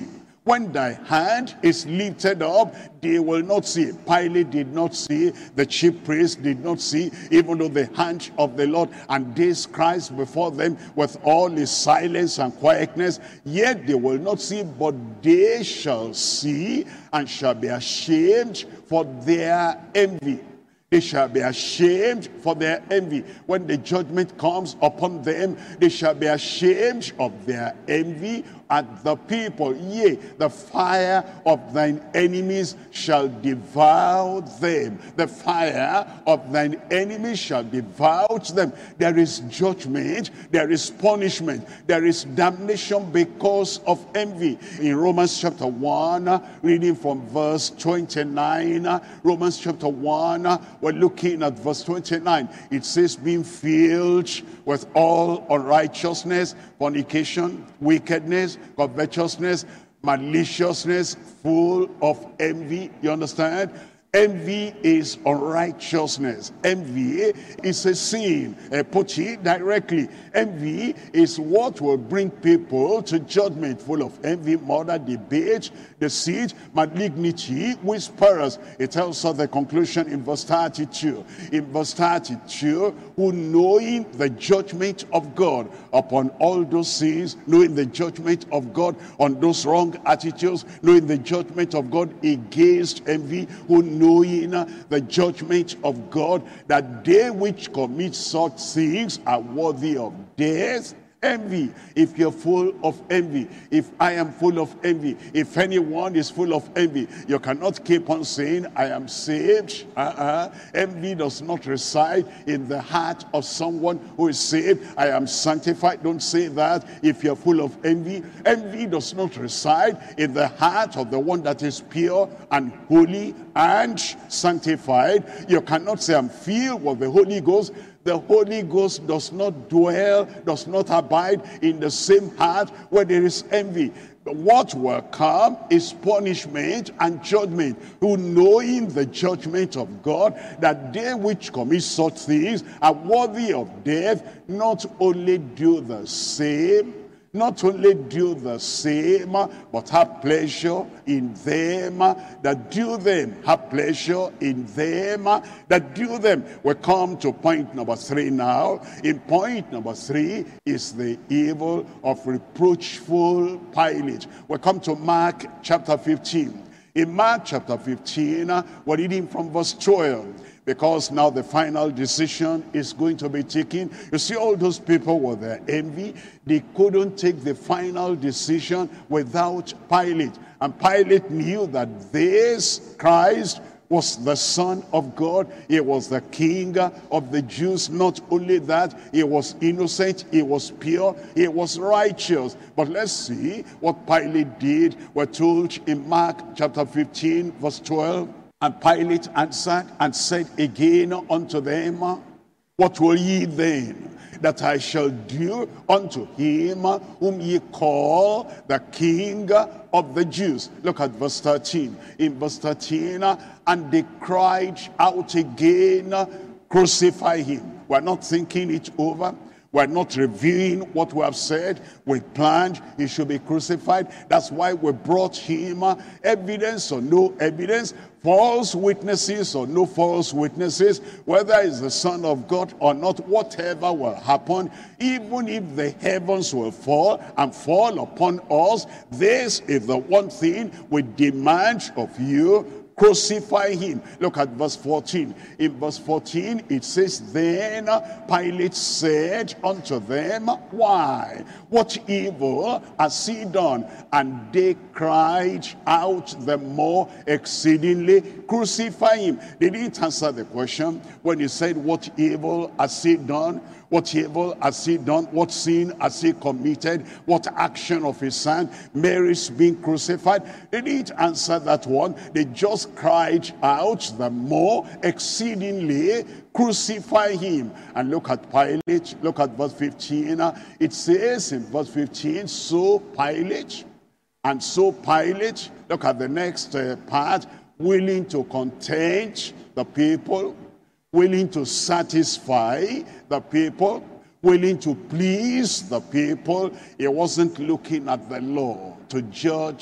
When thy hand is lifted up, they will not see. Pilate did not see, the chief priest did not see, even though the hand of the Lord and this Christ before them with all his silence and quietness, yet they will not see, but they shall see and shall be ashamed for their envy. They shall be ashamed for their envy. When the judgment comes upon them, they shall be ashamed of their envy at the people. Yea, the fire of thine enemies shall devour them. The fire of thine enemies shall devour them. There is judgment, there is punishment, there is damnation because of envy. In Romans chapter one, reading from verse twenty-nine, Romans chapter one, we're looking at verse twenty-nine. It says, being filled with all unrighteousness, fornication, wickedness, covetousness, maliciousness, full of envy. You understand? Envy is unrighteousness. Envy is a sin. Uh, put it directly. Envy is what will bring people to judgment. Full of envy, murder, debate, deceit, malignity, whisperers. It tells us the conclusion in verse thirty-two. In verse thirty-two, who knowing the judgment of God upon all those sins, knowing the judgment of God on those wrong attitudes, knowing the judgment of God against envy, who knowing the judgment of God, that they which commit such things are worthy of death. Envy. If you're full of envy, if I am full of envy, if anyone is full of envy, you cannot keep on saying, I am saved. Uh-uh. Envy does not reside in the heart of someone who is saved. I am sanctified. Don't say that if you're full of envy. Envy does not reside in the heart of the one that is pure and holy and sanctified. You cannot say, I'm filled with the Holy Ghost. The Holy Ghost does not dwell, does not abide in the same heart where there is envy. What will come is punishment and judgment. Who knowing the judgment of God, that they which commit such things are worthy of death, not only do the same, not only do the same, but have pleasure in them that do them. Have pleasure in them that do them. We come to point number three now. In point number three is the evil of reproachful Pilate. We come to Mark chapter fifteen. In Mark chapter fifteen, we're reading from verse twelve. Because now the final decision is going to be taken. You see, all those people with their envy, they couldn't take the final decision without Pilate. And Pilate knew that this Christ was the Son of God. He was the King of the Jews. Not only that, he was innocent, he was pure, he was righteous. But let's see what Pilate did. We're told in Mark chapter fifteen, verse twelve. And Pilate answered and said again unto them, what will ye then that I shall do unto him whom ye call the King of the Jews? Look at verse thirteen. In verse thirteen, and they cried out again, crucify him. We're not thinking it over. We're not reviewing what we have said. We planned he should be crucified. That's why we brought him evidence or no evidence, false witnesses or no false witnesses, whether it's the Son of God or not, whatever will happen, even if the heavens will fall and fall upon us, this is the one thing we demand of you. Crucify him. Look at verse fourteen. In verse fourteen, it says, then Pilate said unto them, why? What evil has he done? And they cried out the more exceedingly, crucify him. They didn't answer the question when he said, what evil has he done? What evil has he done? What sin has he committed? What action of his hand? Mary's being crucified. They didn't answer that one. They just cried out the more exceedingly, crucify him. And look at Pilate. Look at verse fifteen. It says in verse fifteen, so Pilate, and so Pilate, look at the next uh, part, willing to content the people, willing to satisfy the people, willing to please the people. He wasn't looking at the law to judge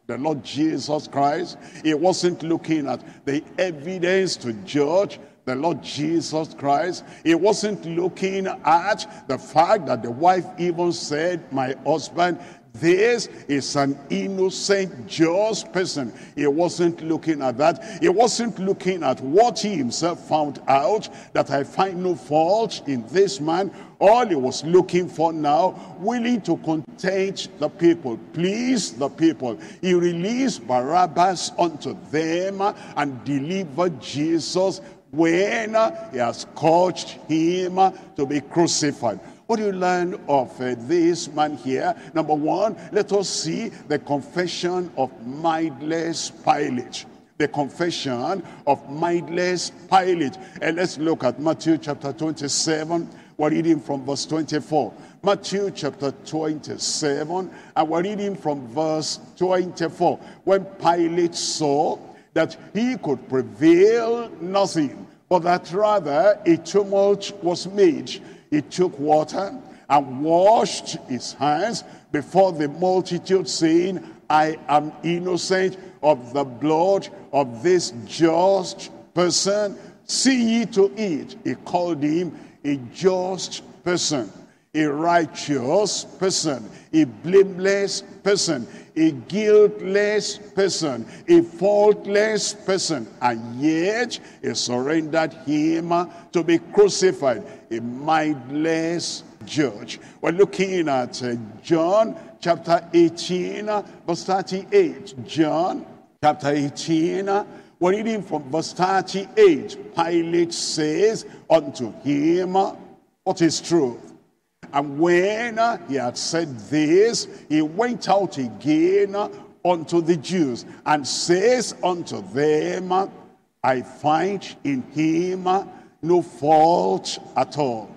the Lord Jesus Christ. He wasn't looking at the evidence to judge the Lord Jesus Christ. He wasn't looking at the fact that the wife even said, my husband, this is an innocent, just person. He wasn't looking at that. He wasn't looking at what he himself found out, that I find no fault in this man. All he was looking for now, willing to content the people, please the people. He released Barabbas unto them and delivered Jesus when he has caused him to be crucified. What do you learn of uh, this man here? Number one, let us see the confession of mindless Pilate. The confession of mindless Pilate. And let's look at Matthew chapter twenty-seven. We're reading from verse twenty-four. Matthew chapter twenty-seven, and we're reading from verse twenty-four. When Pilate saw that he could prevail nothing, but that rather a tumult was made, he took water and washed his hands before the multitude, saying, I am innocent of the blood of this just person. See ye to it. He called him a just person, a righteous person, a blameless person, a guiltless person, a faultless person, and yet he surrendered him to be crucified, a mindless judge. We're looking at uh, John chapter eighteen, verse thirty-eight. John chapter eighteen, we're reading from verse thirty-eight. Pilate says unto him, what is truth? And when he had said this, he went out again unto the Jews, and says unto them, I find in him no fault at all.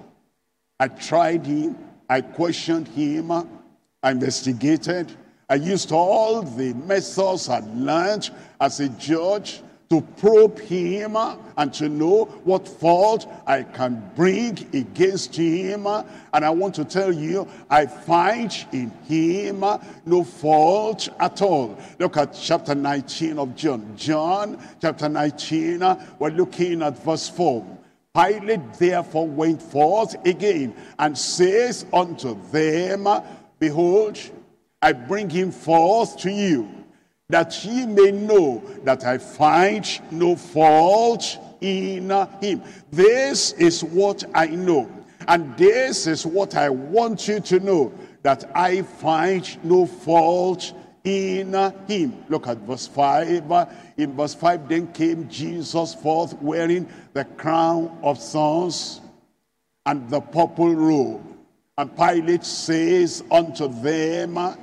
I tried him, I questioned him, I investigated, I used all the methods I learned as a judge to probe him and to know what fault I can bring against him. And I want to tell you, I find in him no fault at all. Look at chapter nineteen of John. John chapter nineteen, we're looking at verse four. Pilate therefore went forth again and says unto them, behold, I bring him forth to you, that ye may know that I find no fault in him. This is what I know, and this is what I want you to know, that I find no fault in him. Look at verse five. In verse five, then came Jesus forth wearing the crown of thorns and the purple robe. And Pilate says unto them,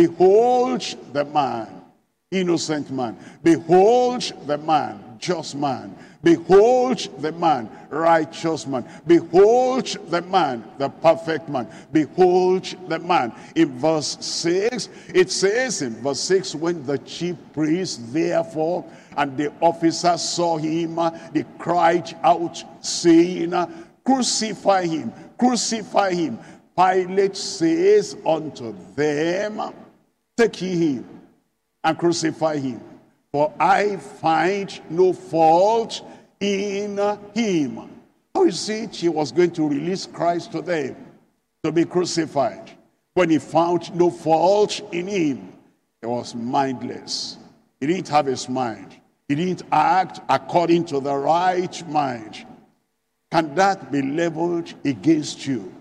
behold the man, innocent man. Behold the man, just man. Behold the man, righteous man. Behold the man, the perfect man. Behold the man. In verse six, it says in verse six, when the chief priests therefore and the officers saw him, they cried out, saying, crucify him, crucify him. Pilate says unto them, take ye him and crucify him, for I find no fault in him. How is it he was going to release Christ to them to be crucified when he found no fault in him? He was mindless. He didn't have his mind. He didn't act according to the right mind. Can that be leveled against you?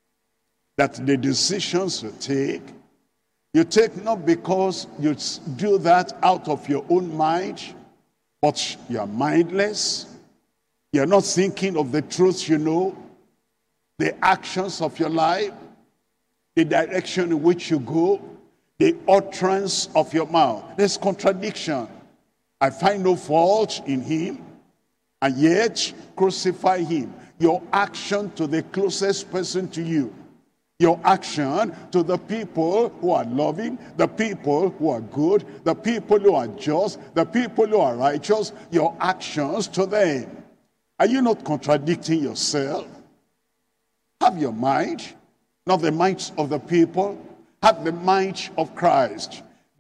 That the decisions you take, you take not because you do that out of your own mind, but you are mindless. You're not thinking of the truth you know, the actions of your life, the direction in which you go, the utterance of your mouth. There's contradiction. I find no fault in him, and yet crucify him. Your action to the closest person to you, your action to the people who are loving, the people who are good, the people who are just, the people who are righteous, your actions to them. Are you not contradicting yourself? Have your mind, not the minds of the people. Have the mind of Christ,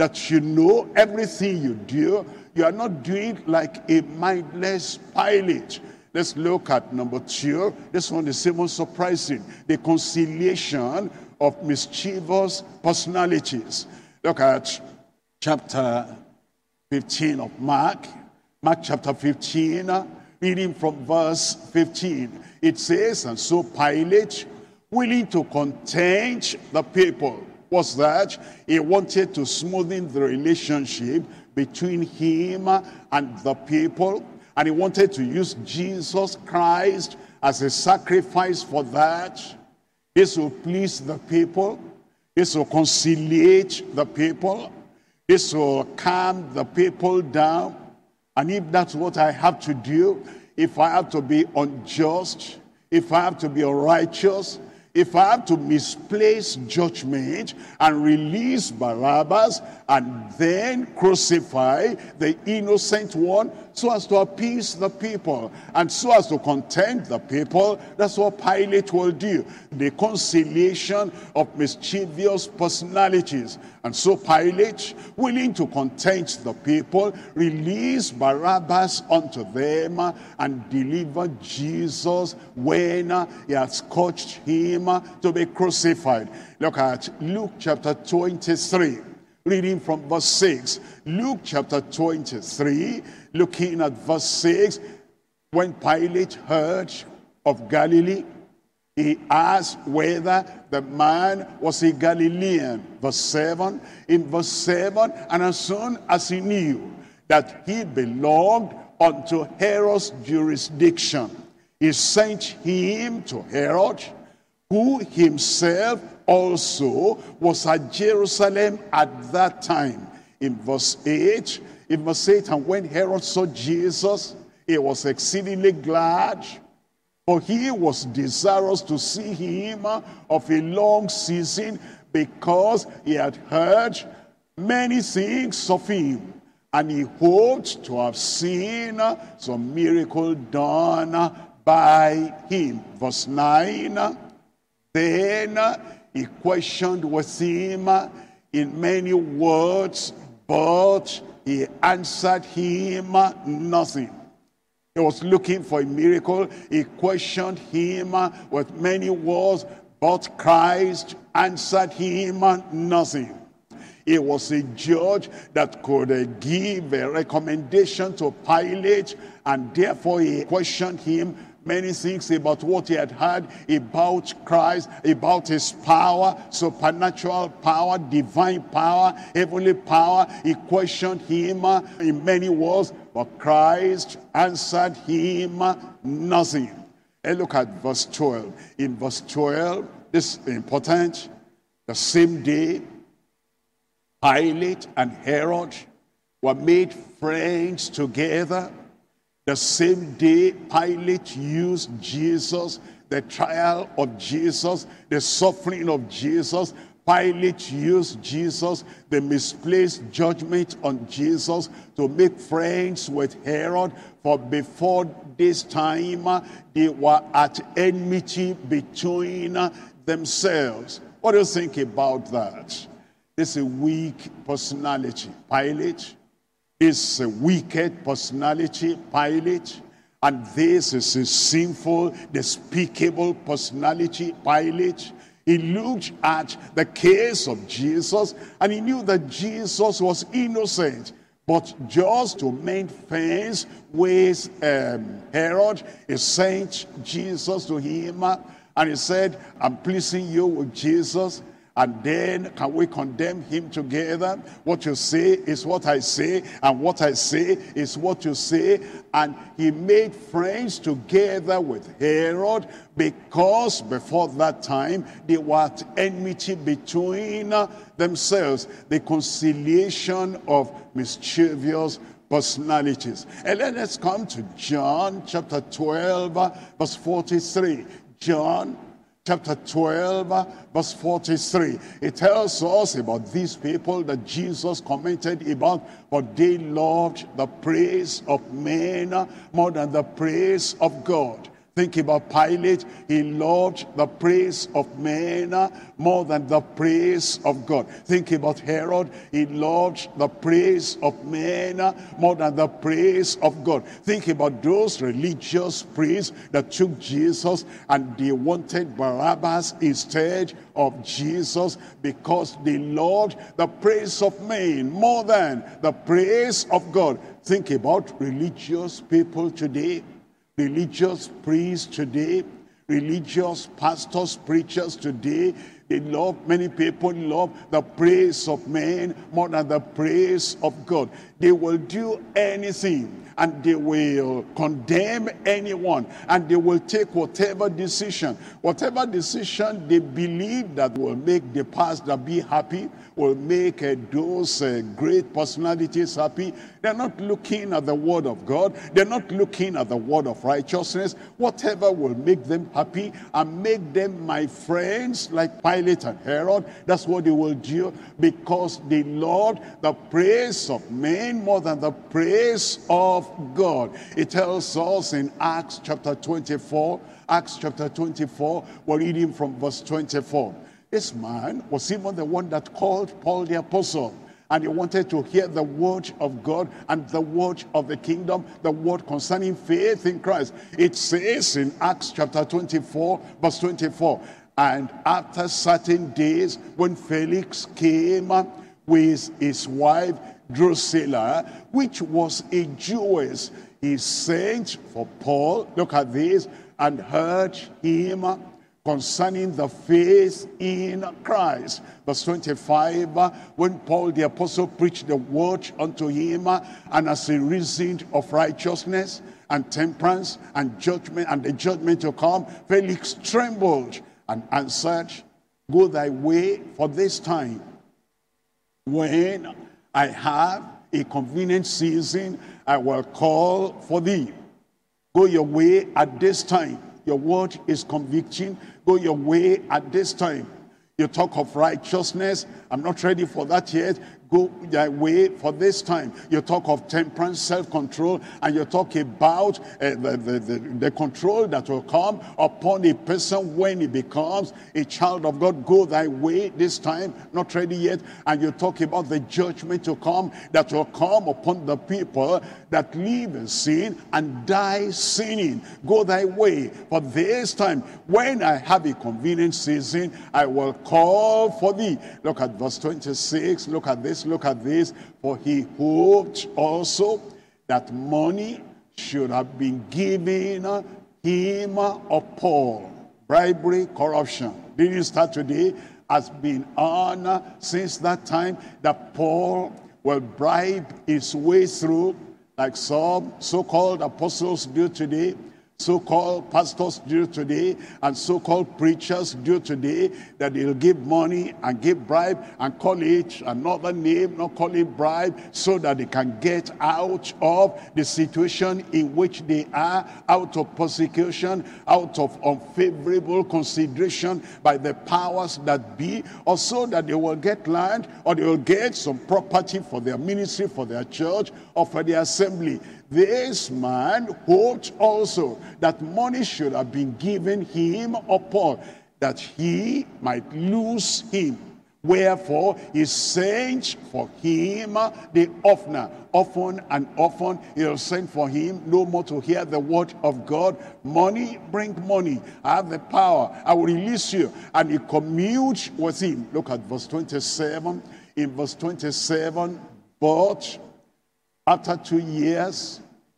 that you know everything you do. You are not doing like a mindless Pilate. Let's look at number two. This one is even surprising. The conciliation of mischievous personalities. Look at chapter fifteen of Mark. Mark chapter fifteen, reading from verse fifteen. It says, and so Pilate, willing to content the people, was that he wanted to smoothen the relationship between him and the people. And he wanted to use Jesus Christ as a sacrifice for that. This will please the people. This will conciliate the people. This will calm the people down. And if that's what I have to do, if I have to be unjust, if I have to be unrighteous, if I have to misplace judgment and release Barabbas and then crucify the innocent one so as to appease the people and so as to content the people, that's what Pilate will do. The conciliation of mischievous personalities. And so Pilate, willing to content the people, released Barabbas unto them and delivered Jesus when he had scourged him to be crucified. Look at Luke chapter twenty-three, reading from verse six. Luke chapter twenty-three, looking at verse six. When Pilate heard of Galilee, he asked whether the man was a Galilean. Verse seven. In verse seven, and as soon as he knew that he belonged unto Herod's jurisdiction, he sent him to Herod, who himself also was at Jerusalem at that time. In verse eight, in verse eight, and when Herod saw Jesus, he was exceedingly glad, for he was desirous to see him of a long season, because he had heard many things of him, and he hoped to have seen some miracle done by him. Verse nine, then he questioned with him in many words, but he answered him nothing. He was looking for a miracle. He questioned him with many words, but Christ answered him nothing. He was a judge that could give a recommendation to Pilate, and therefore he questioned him many things about what he had heard about Christ, about his power, supernatural power, divine power, heavenly power. He questioned him in many words, but Christ answered him nothing. And look at verse twelve. In verse twelve, this is important. The same day, Pilate and Herod were made friends together. The same day, Pilate used Jesus, the trial of Jesus, the suffering of Jesus. Pilate used Jesus, the misplaced judgment on Jesus, to make friends with Herod. For before this time, they were at enmity between themselves. What do you think about that? This is a weak personality, Pilate. Is a wicked personality, Pilate, and this is a sinful, despicable personality, Pilate. He looked at the case of Jesus, and he knew that Jesus was innocent. But just to mend friends with um, Herod, he sent Jesus to him, and he said, I'm pleasing you with Jesus. And then can we condemn him together? What you say is what I say, and what I say is what you say. And he made friends together with Herod, because before that time they were at enmity between themselves. The conciliation of mischievous personalities. And then let's come to John chapter twelve, verse forty-three. John chapter twelve, verse forty-three. It tells us about these people that Jesus commented about, for they loved the praise of men more than the praise of God. Think about Pilate. He loved the praise of men more than the praise of God. Think about Herod. He loved the praise of men more than the praise of God. Think about those religious priests that took Jesus and they wanted Barabbas instead of Jesus because they loved the praise of men more than the praise of God. Think about religious people today. Religious priests today, religious pastors, preachers today, they love, many people love the praise of men more than the praise of God. They will do anything and they will condemn anyone and they will take whatever decision, whatever decision they believe that will make the pastor be happy, will make uh, those uh, great personalities happy. They're not looking at the word of God. They're not looking at the word of righteousness. Whatever will make them happy and make them my friends like Pilate and Herod, that's what they will do because they love the praise of men more than the praise of God. It tells us in Acts chapter twenty-four, Acts chapter twenty-four, we're reading from verse twenty-four. This man was even the one that called Paul the apostle. And he wanted to hear the word of God and the word of the kingdom, the word concerning faith in Christ. It says in Acts chapter twenty-four, verse twenty-four, and after certain days, when Felix came with his wife Drusilla, which was a Jewess, he sent for Paul, look at this, and heard him concerning the faith in Christ. Verse twenty-five, when Paul the apostle preached the word unto him, and as a reason of righteousness and temperance and judgment and the judgment to come, Felix trembled and answered, go thy way for this time. When I have a convenient season, I will call for thee. Go your way at this time. Your word is conviction. Go your way at this time. You talk of righteousness. I'm not ready for that yet. Go thy way for this time. You talk of temperance, self-control, and you talk about uh, the, the, the, the control that will come upon a person when he becomes a child of God. Go thy way this time, not ready yet. And you talk about the judgment to come that will come upon the people that live in sin and die sinning. Go thy way for this time. When I have a convenient season, I will call for thee. Look at verse twenty-six. Look at this. Look at this. For he hoped also that money should have been given him of Paul. Bribery, corruption. Didn't start today. Has been on since that time that Paul will bribe his way through, like some so-called apostles do today, so-called pastors do today, and so-called preachers do today, that they'll give money and give bribe and call it another name, not call it bribe, so that they can get out of the situation in which they are, out of persecution, out of unfavorable consideration by the powers that be, or so that they will get land, or they will get some property for their ministry, for their church, or for their assembly. This man hoped also that money should have been given him of Paul, that he might lose him. Wherefore he sent for him the oftener. Often and often he'll send for him, no more to hear the word of God. Money, bring money. I have the power. I will release you. And he communed with him. Look at verse twenty-seven. In verse twenty-seven, but after two years,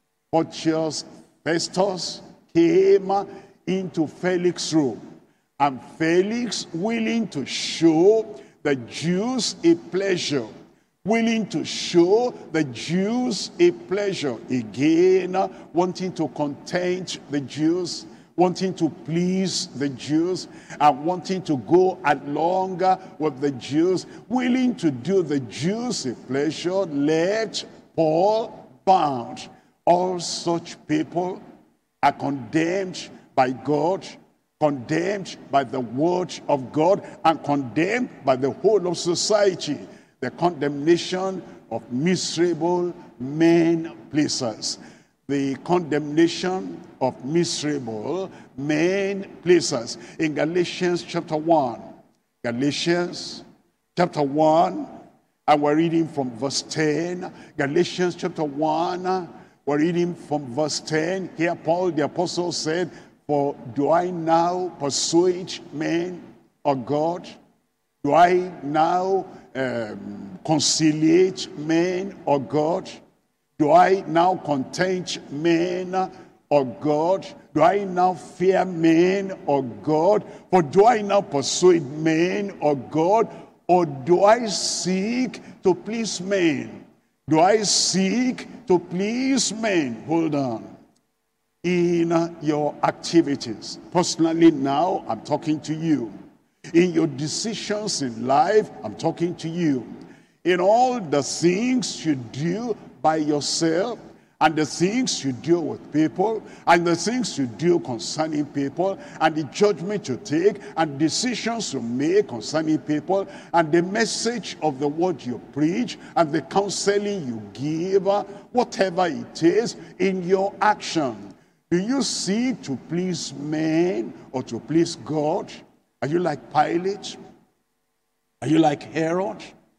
Porcius Festus came into Felix's room, and Felix, willing to show the Jews a pleasure, willing to show the Jews a pleasure, again wanting to content the Jews, wanting to please the Jews, and wanting to go along with the Jews, willing to do the Jews a pleasure, left Paul bound. All such people are condemned by God, condemned by the word of God, and condemned by the whole of society. The condemnation of miserable men pleasers. the condemnation of miserable men places. In Galatians chapter one, Galatians chapter one, and we're reading from verse ten. Galatians chapter one, we're reading from verse ten. Here Paul the apostle said, "For do I now persuade men of God? Do I now um, conciliate men of God? Do I now content men of God? Do I now fear men of God? For do I now persuade men of God? Or do I seek to please men? Do I seek to please men?" Hold on. In your activities, personally now, I'm talking to you. In your decisions in life, I'm talking to you. In all the things you do by yourself, and the things you do with people, and the things you do concerning people, and the judgment you take, and decisions you make concerning people, and the message of the word you preach, and the counseling you give, whatever it is, in your action, do you seek to please men or to please God? Are you like Pilate? Are you like Herod?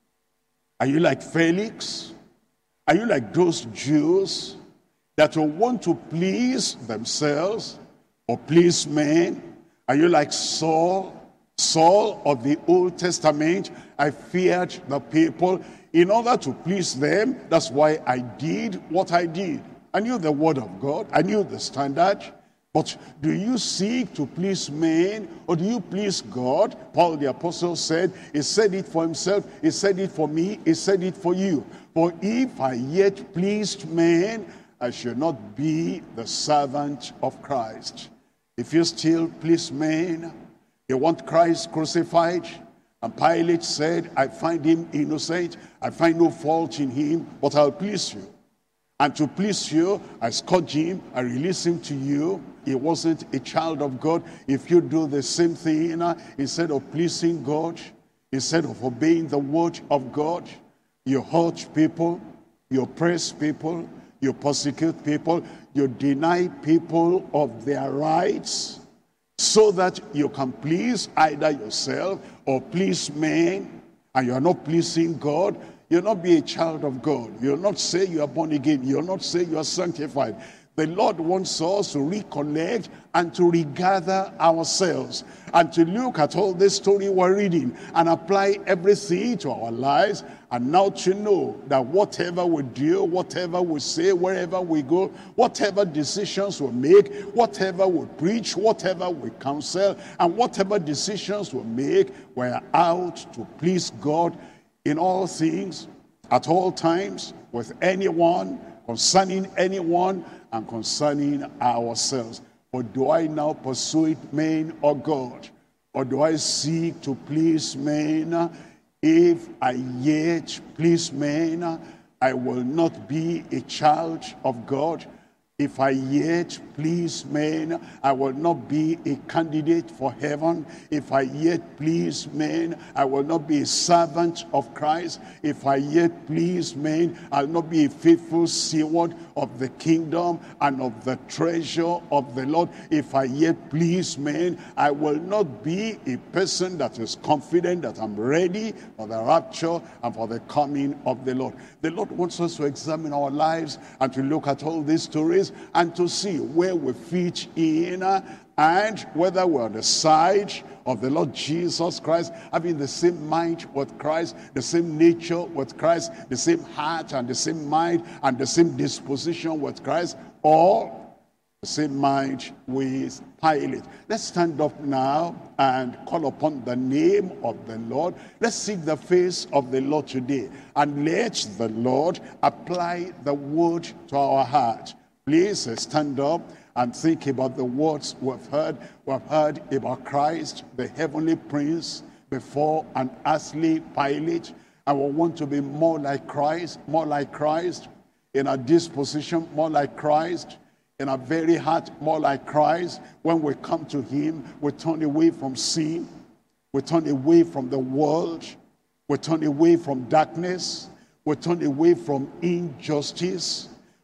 Are you like Felix? Are you like those Jews that will want to please themselves or please men? Are you like Saul? Saul of the Old Testament, I feared the people in order to please them. That's why I did what I did. I knew the word of God. I knew the standard. But do you seek to please men or do you please God? Paul the apostle said, he said it for himself, he said it for me, he said it for you. For if I yet pleased men, I should not be the servant of Christ. If you still please men, you want Christ crucified, and Pilate said, I find him innocent, I find no fault in him, but I'll please you. And to please you, I scourge him, I release him to you. He wasn't a child of God. If you do the same thing, uh, instead of pleasing God, instead of obeying the word of God, you hurt people, you oppress people, you persecute people, you deny people of their rights, so that you can please either yourself or please men, and you are not pleasing God. You'll not be a child of God. You'll not say you are born again. You'll not say you are sanctified. The Lord wants us to reconnect and to regather ourselves and to look at all this story we're reading and apply everything to our lives, and now to know that whatever we do, whatever we say, wherever we go, whatever decisions we make, whatever we preach, whatever we counsel, and whatever decisions we make, we're out to please God in all things, at all times, with anyone, concerning anyone, and concerning ourselves. For do I now persuade men or God? Or do I seek to please men? If I yet please men, I will not be a child of God. If I yet please men, I will not be a candidate for heaven. If I yet please men, I will not be a servant of Christ. If I yet please men, I'll not be a faithful steward of the kingdom and of the treasure of the Lord. If I yet please men, I will not be a person that is confident that I'm ready for the rapture and for the coming of the Lord. The Lord wants us to examine our lives and to look at all these stories and to see where we fit in and whether we're on the side of the Lord Jesus Christ, having the same mind with Christ, the same nature with Christ, the same heart and the same mind and the same disposition with Christ, or the same mind with Pilate. Let's stand up now and call upon the name of the Lord. Let's seek the face of the Lord today, and let the Lord apply the word to our heart. Please stand up and think about the words we've heard. We've heard about Christ, the heavenly prince, before an earthly Pilate. And we want to be more like Christ, more like Christ in our disposition, more like Christ in our very heart, more like Christ. When we come to him, we turn away from sin. We turn away from the world. We turn away from darkness. We turn away from injustice.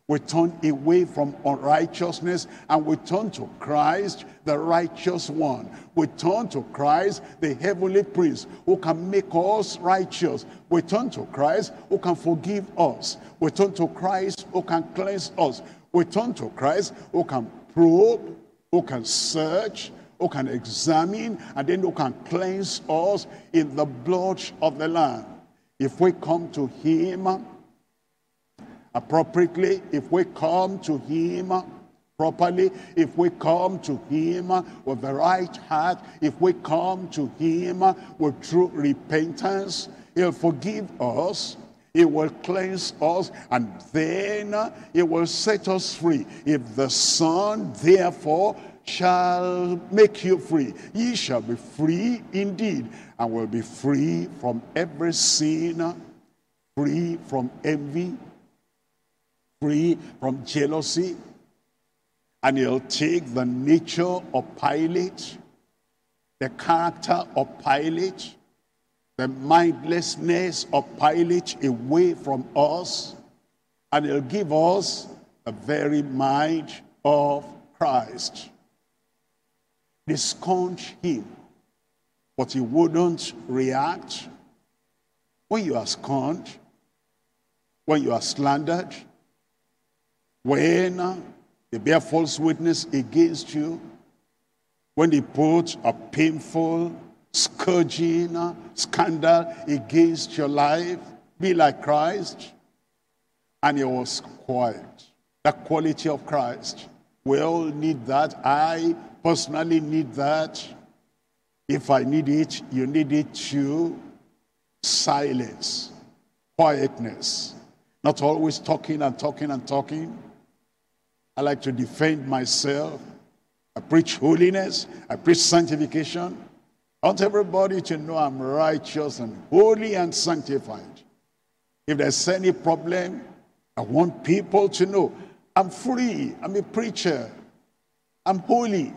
We turn away from unrighteousness and we turn to Christ, the righteous one. We turn to Christ, the heavenly Prince, who can make us righteous. We turn to Christ, who can forgive us. We turn to Christ, who can cleanse us. We turn to Christ, who can probe, who can search, who can examine, and then who can cleanse us in the blood of the Lamb. If we come to him appropriately, if we come to him properly, if we come to him with the right heart, if we come to him with true repentance, he'll forgive us, he will cleanse us, and then he will set us free. If the Son therefore shall make you free, ye shall be free indeed, and will be free from every sin, free from envy, free from jealousy. And he'll take the nature of Pilate, the character of Pilate, the mindlessness of Pilate away from us, and he'll give us the very mind of Christ. They scorned him, but he wouldn't react. When you are scorned, when you are slandered, when they bear false witness against you, when they put a painful, scourging scandal against your life, be like Christ. And he was quiet. The quality of Christ. We all need that. I personally need that. If I need it, you need it too. Silence, quietness, not always talking and talking and talking. I like to defend myself. I preach holiness. I preach sanctification. I want everybody to know I'm righteous and holy and sanctified. If there's any problem, I want people to know I'm free. I'm a preacher. I'm holy.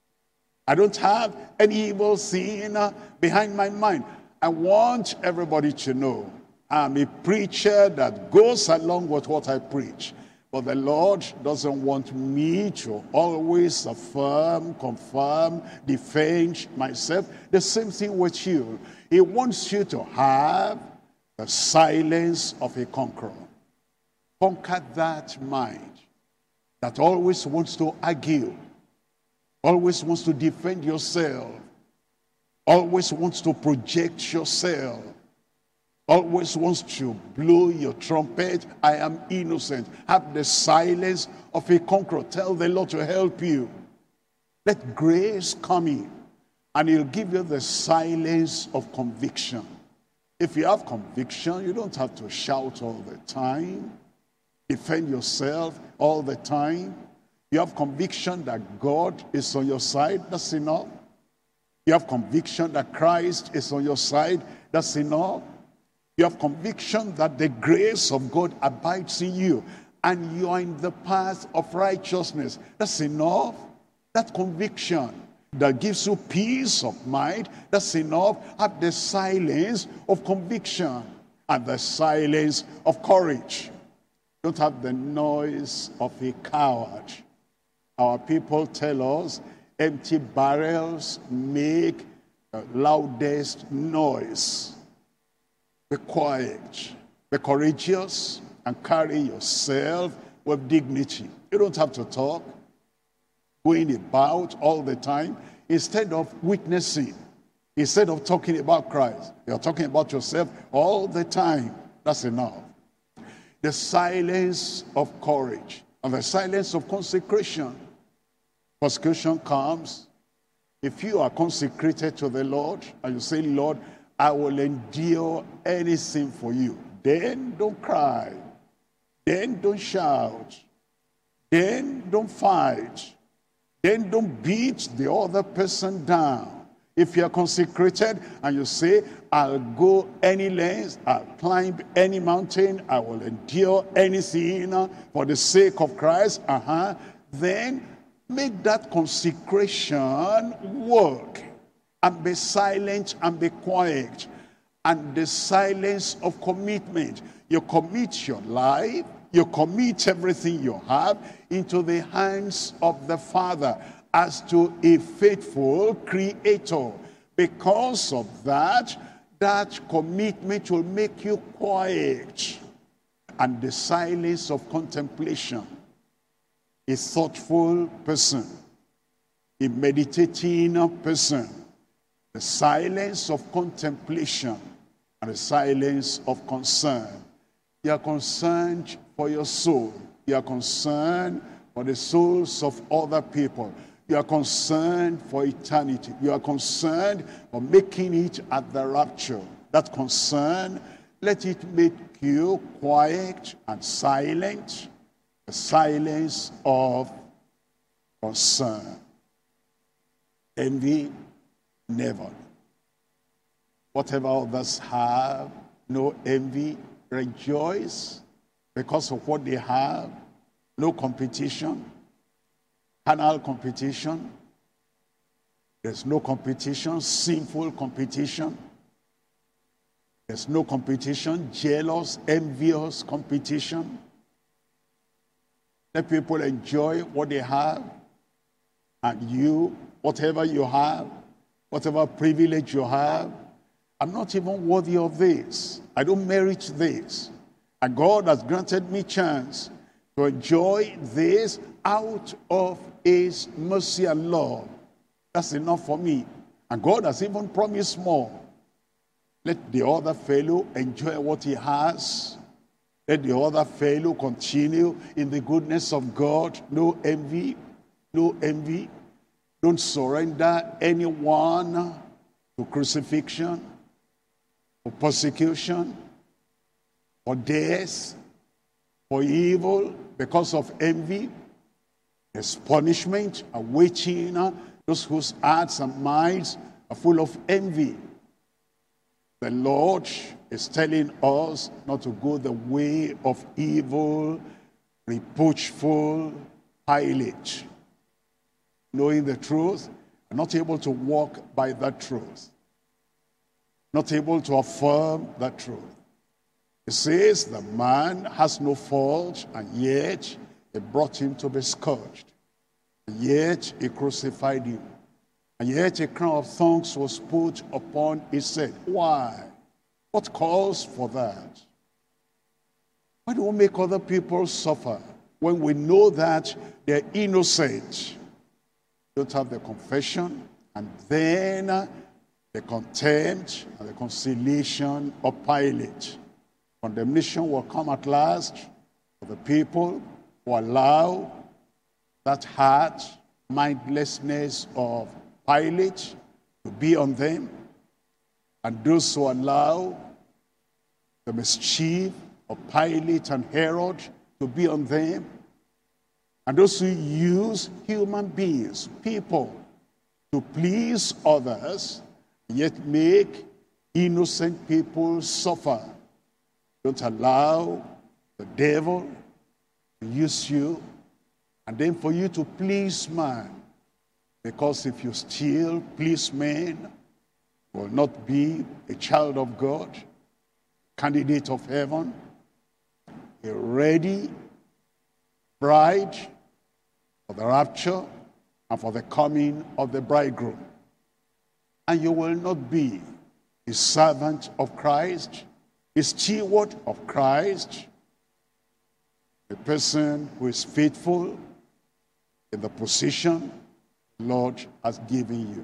I don't have any evil sin behind my mind. I want everybody to know I'm a preacher that goes along with what I preach. But the Lord doesn't want me to always affirm, confirm, defend myself. The same thing with you. He wants you to have the silence of a conqueror. Conquer that mind that always wants to argue, always wants to defend yourself, always wants to project yourself, always wants to blow your trumpet. I am innocent. Have the silence of a conqueror. Tell the Lord to help you. Let grace come in, and he'll give you the silence of conviction. If you have conviction, you don't have to shout all the time, defend yourself all the time. You have conviction that God is on your side, that's enough. You have conviction that Christ is on your side, that's enough. You have conviction that the grace of God abides in you, and you are in the path of righteousness, that's enough. That conviction that gives you peace of mind, that's enough. Have the silence of conviction and the silence of courage. Don't have the noise of a coward. Our people tell us empty barrels make the loudest noise. Be quiet, be courageous, and carry yourself with dignity. You don't have to talk, going about all the time. Instead of witnessing, instead of talking about Christ, you're talking about yourself all the time. That's enough. The silence of courage and the silence of consecration. Persecution comes. If you are consecrated to the Lord and you say, Lord, I will endure anything for you, then don't cry, then don't shout, then don't fight, then don't beat the other person down. If you are consecrated and you say, I'll go any length, I'll climb any mountain, I will endure anything for the sake of Christ, uh-huh, then make that consecration work. And be silent and be quiet. And the silence of commitment. You commit your life, You commit everything you have into the hands of the Father as to a faithful creator. Because of that, that commitment will make you quiet. And the silence of contemplation. A thoughtful person. A meditating person. The silence of contemplation. And the silence of concern. You are concerned for your soul. You are concerned for the souls of other people. You are concerned for eternity. You are concerned for making it at the rapture. That concern, let it make you quiet and silent. The silence of concern. Envy, never. Whatever others have, no envy. Rejoice because of what they have. No competition. Carnal competition. There's no competition. Sinful competition. There's no competition. Jealous, envious competition. Let people enjoy what they have. And you, whatever you have, whatever privilege you have, I'm not even worthy of this. I don't merit this. And God has granted me chance to enjoy this out of his mercy and love. That's enough for me. And God has even promised more. Let the other fellow enjoy what he has. Let the other fellow continue in the goodness of God. No envy. No envy. Don't surrender anyone to crucifixion, for persecution, for death, for evil, because of envy. There's punishment awaiting those whose hearts and minds are full of envy. The Lord is telling us not to go the way of evil, reproachful Pilate. Knowing the truth, and not able to walk by that truth. Not able to affirm that truth. It says the man has no fault, and yet he brought him to be scourged. And yet he crucified him. And yet a crown of thorns was put upon his head. Why? What calls for that? Why do we make other people suffer when we know that they're innocent? Don't have the confession, and then the contempt and the conciliation of Pilate. Condemnation will come at last for the people who allow that heart, mindlessness of Pilate to be on them, and those who allow the mischief of Pilate and Herod to be on them, and those who use human beings, people, to please others, yet make innocent people suffer. Don't allow the devil to use you, and then for you to please man. Because if you still please men, you will not be a child of God, candidate of heaven, a ready bride for the rapture and for the coming of the bridegroom. And you will not be a servant of Christ, a steward of Christ, a person who is faithful in the position the Lord has given you.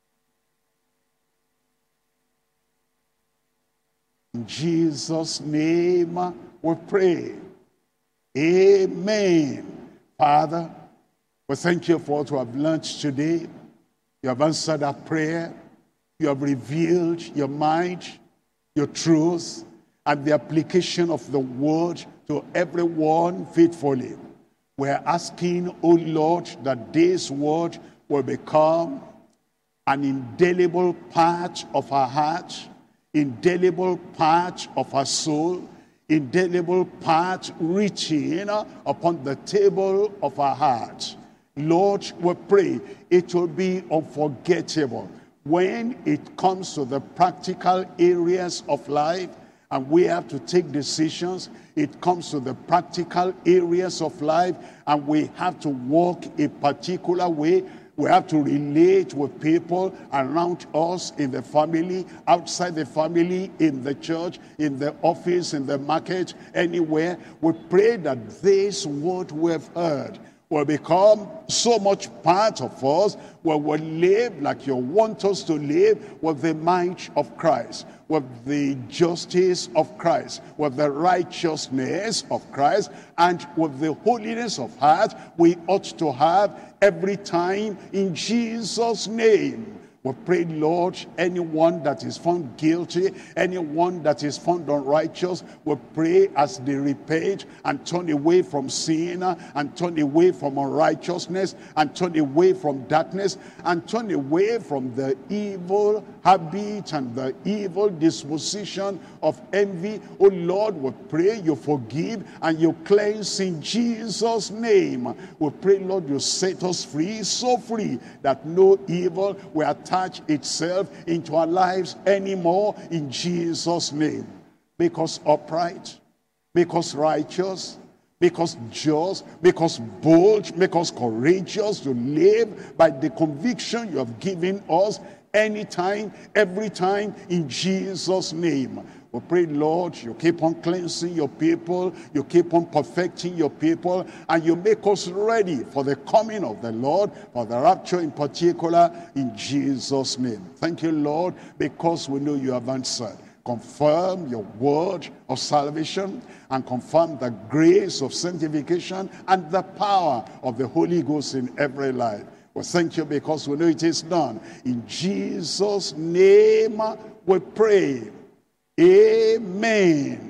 In Jesus' name we pray. Amen. Father, we thank you for what we have learned today. You have answered our prayer. You have revealed your mind, your truth, and the application of the word to everyone faithfully. We are asking, O Lord, that this word will become an indelible part of our heart, indelible part of our soul, indelible part reaching upon the table of our heart. Lord, we pray it will be unforgettable when it comes to the practical areas of life and we have to take decisions. It comes to the practical areas of life, and we have to walk a particular way. We have to relate with people around us, in the family, outside the family, in the church, in the office, in the market, anywhere. We pray that this word we have heard will become so much part of us, where we live like you want us to live, with the might of Christ, with the justice of Christ, with the righteousness of Christ, and with the holiness of heart we ought to have every time, in Jesus' name. We pray, Lord, anyone that is found guilty, anyone that is found unrighteous, we pray as they repent and turn away from sin, and turn away from unrighteousness, and turn away from darkness, and turn away from the evil habit and the evil disposition of envy. Oh Lord, we pray you forgive and you cleanse in Jesus' name. We pray, Lord, you set us free, so free that no evil will attach itself into our lives anymore, in Jesus' name. Make us upright, make us righteous, make us just, make us bold, make us courageous to live by the conviction you have given us, anytime, every time, in Jesus' name. We pray, Lord, you keep on cleansing your people, you keep on perfecting your people, and you make us ready for the coming of the Lord, for the rapture in particular, in Jesus' name. Thank you, Lord, because we know you have answered. Confirm your word of salvation, and confirm the grace of sanctification and the power of the Holy Ghost in every life. We thank you because we know it is done. In Jesus' name we pray. Amen.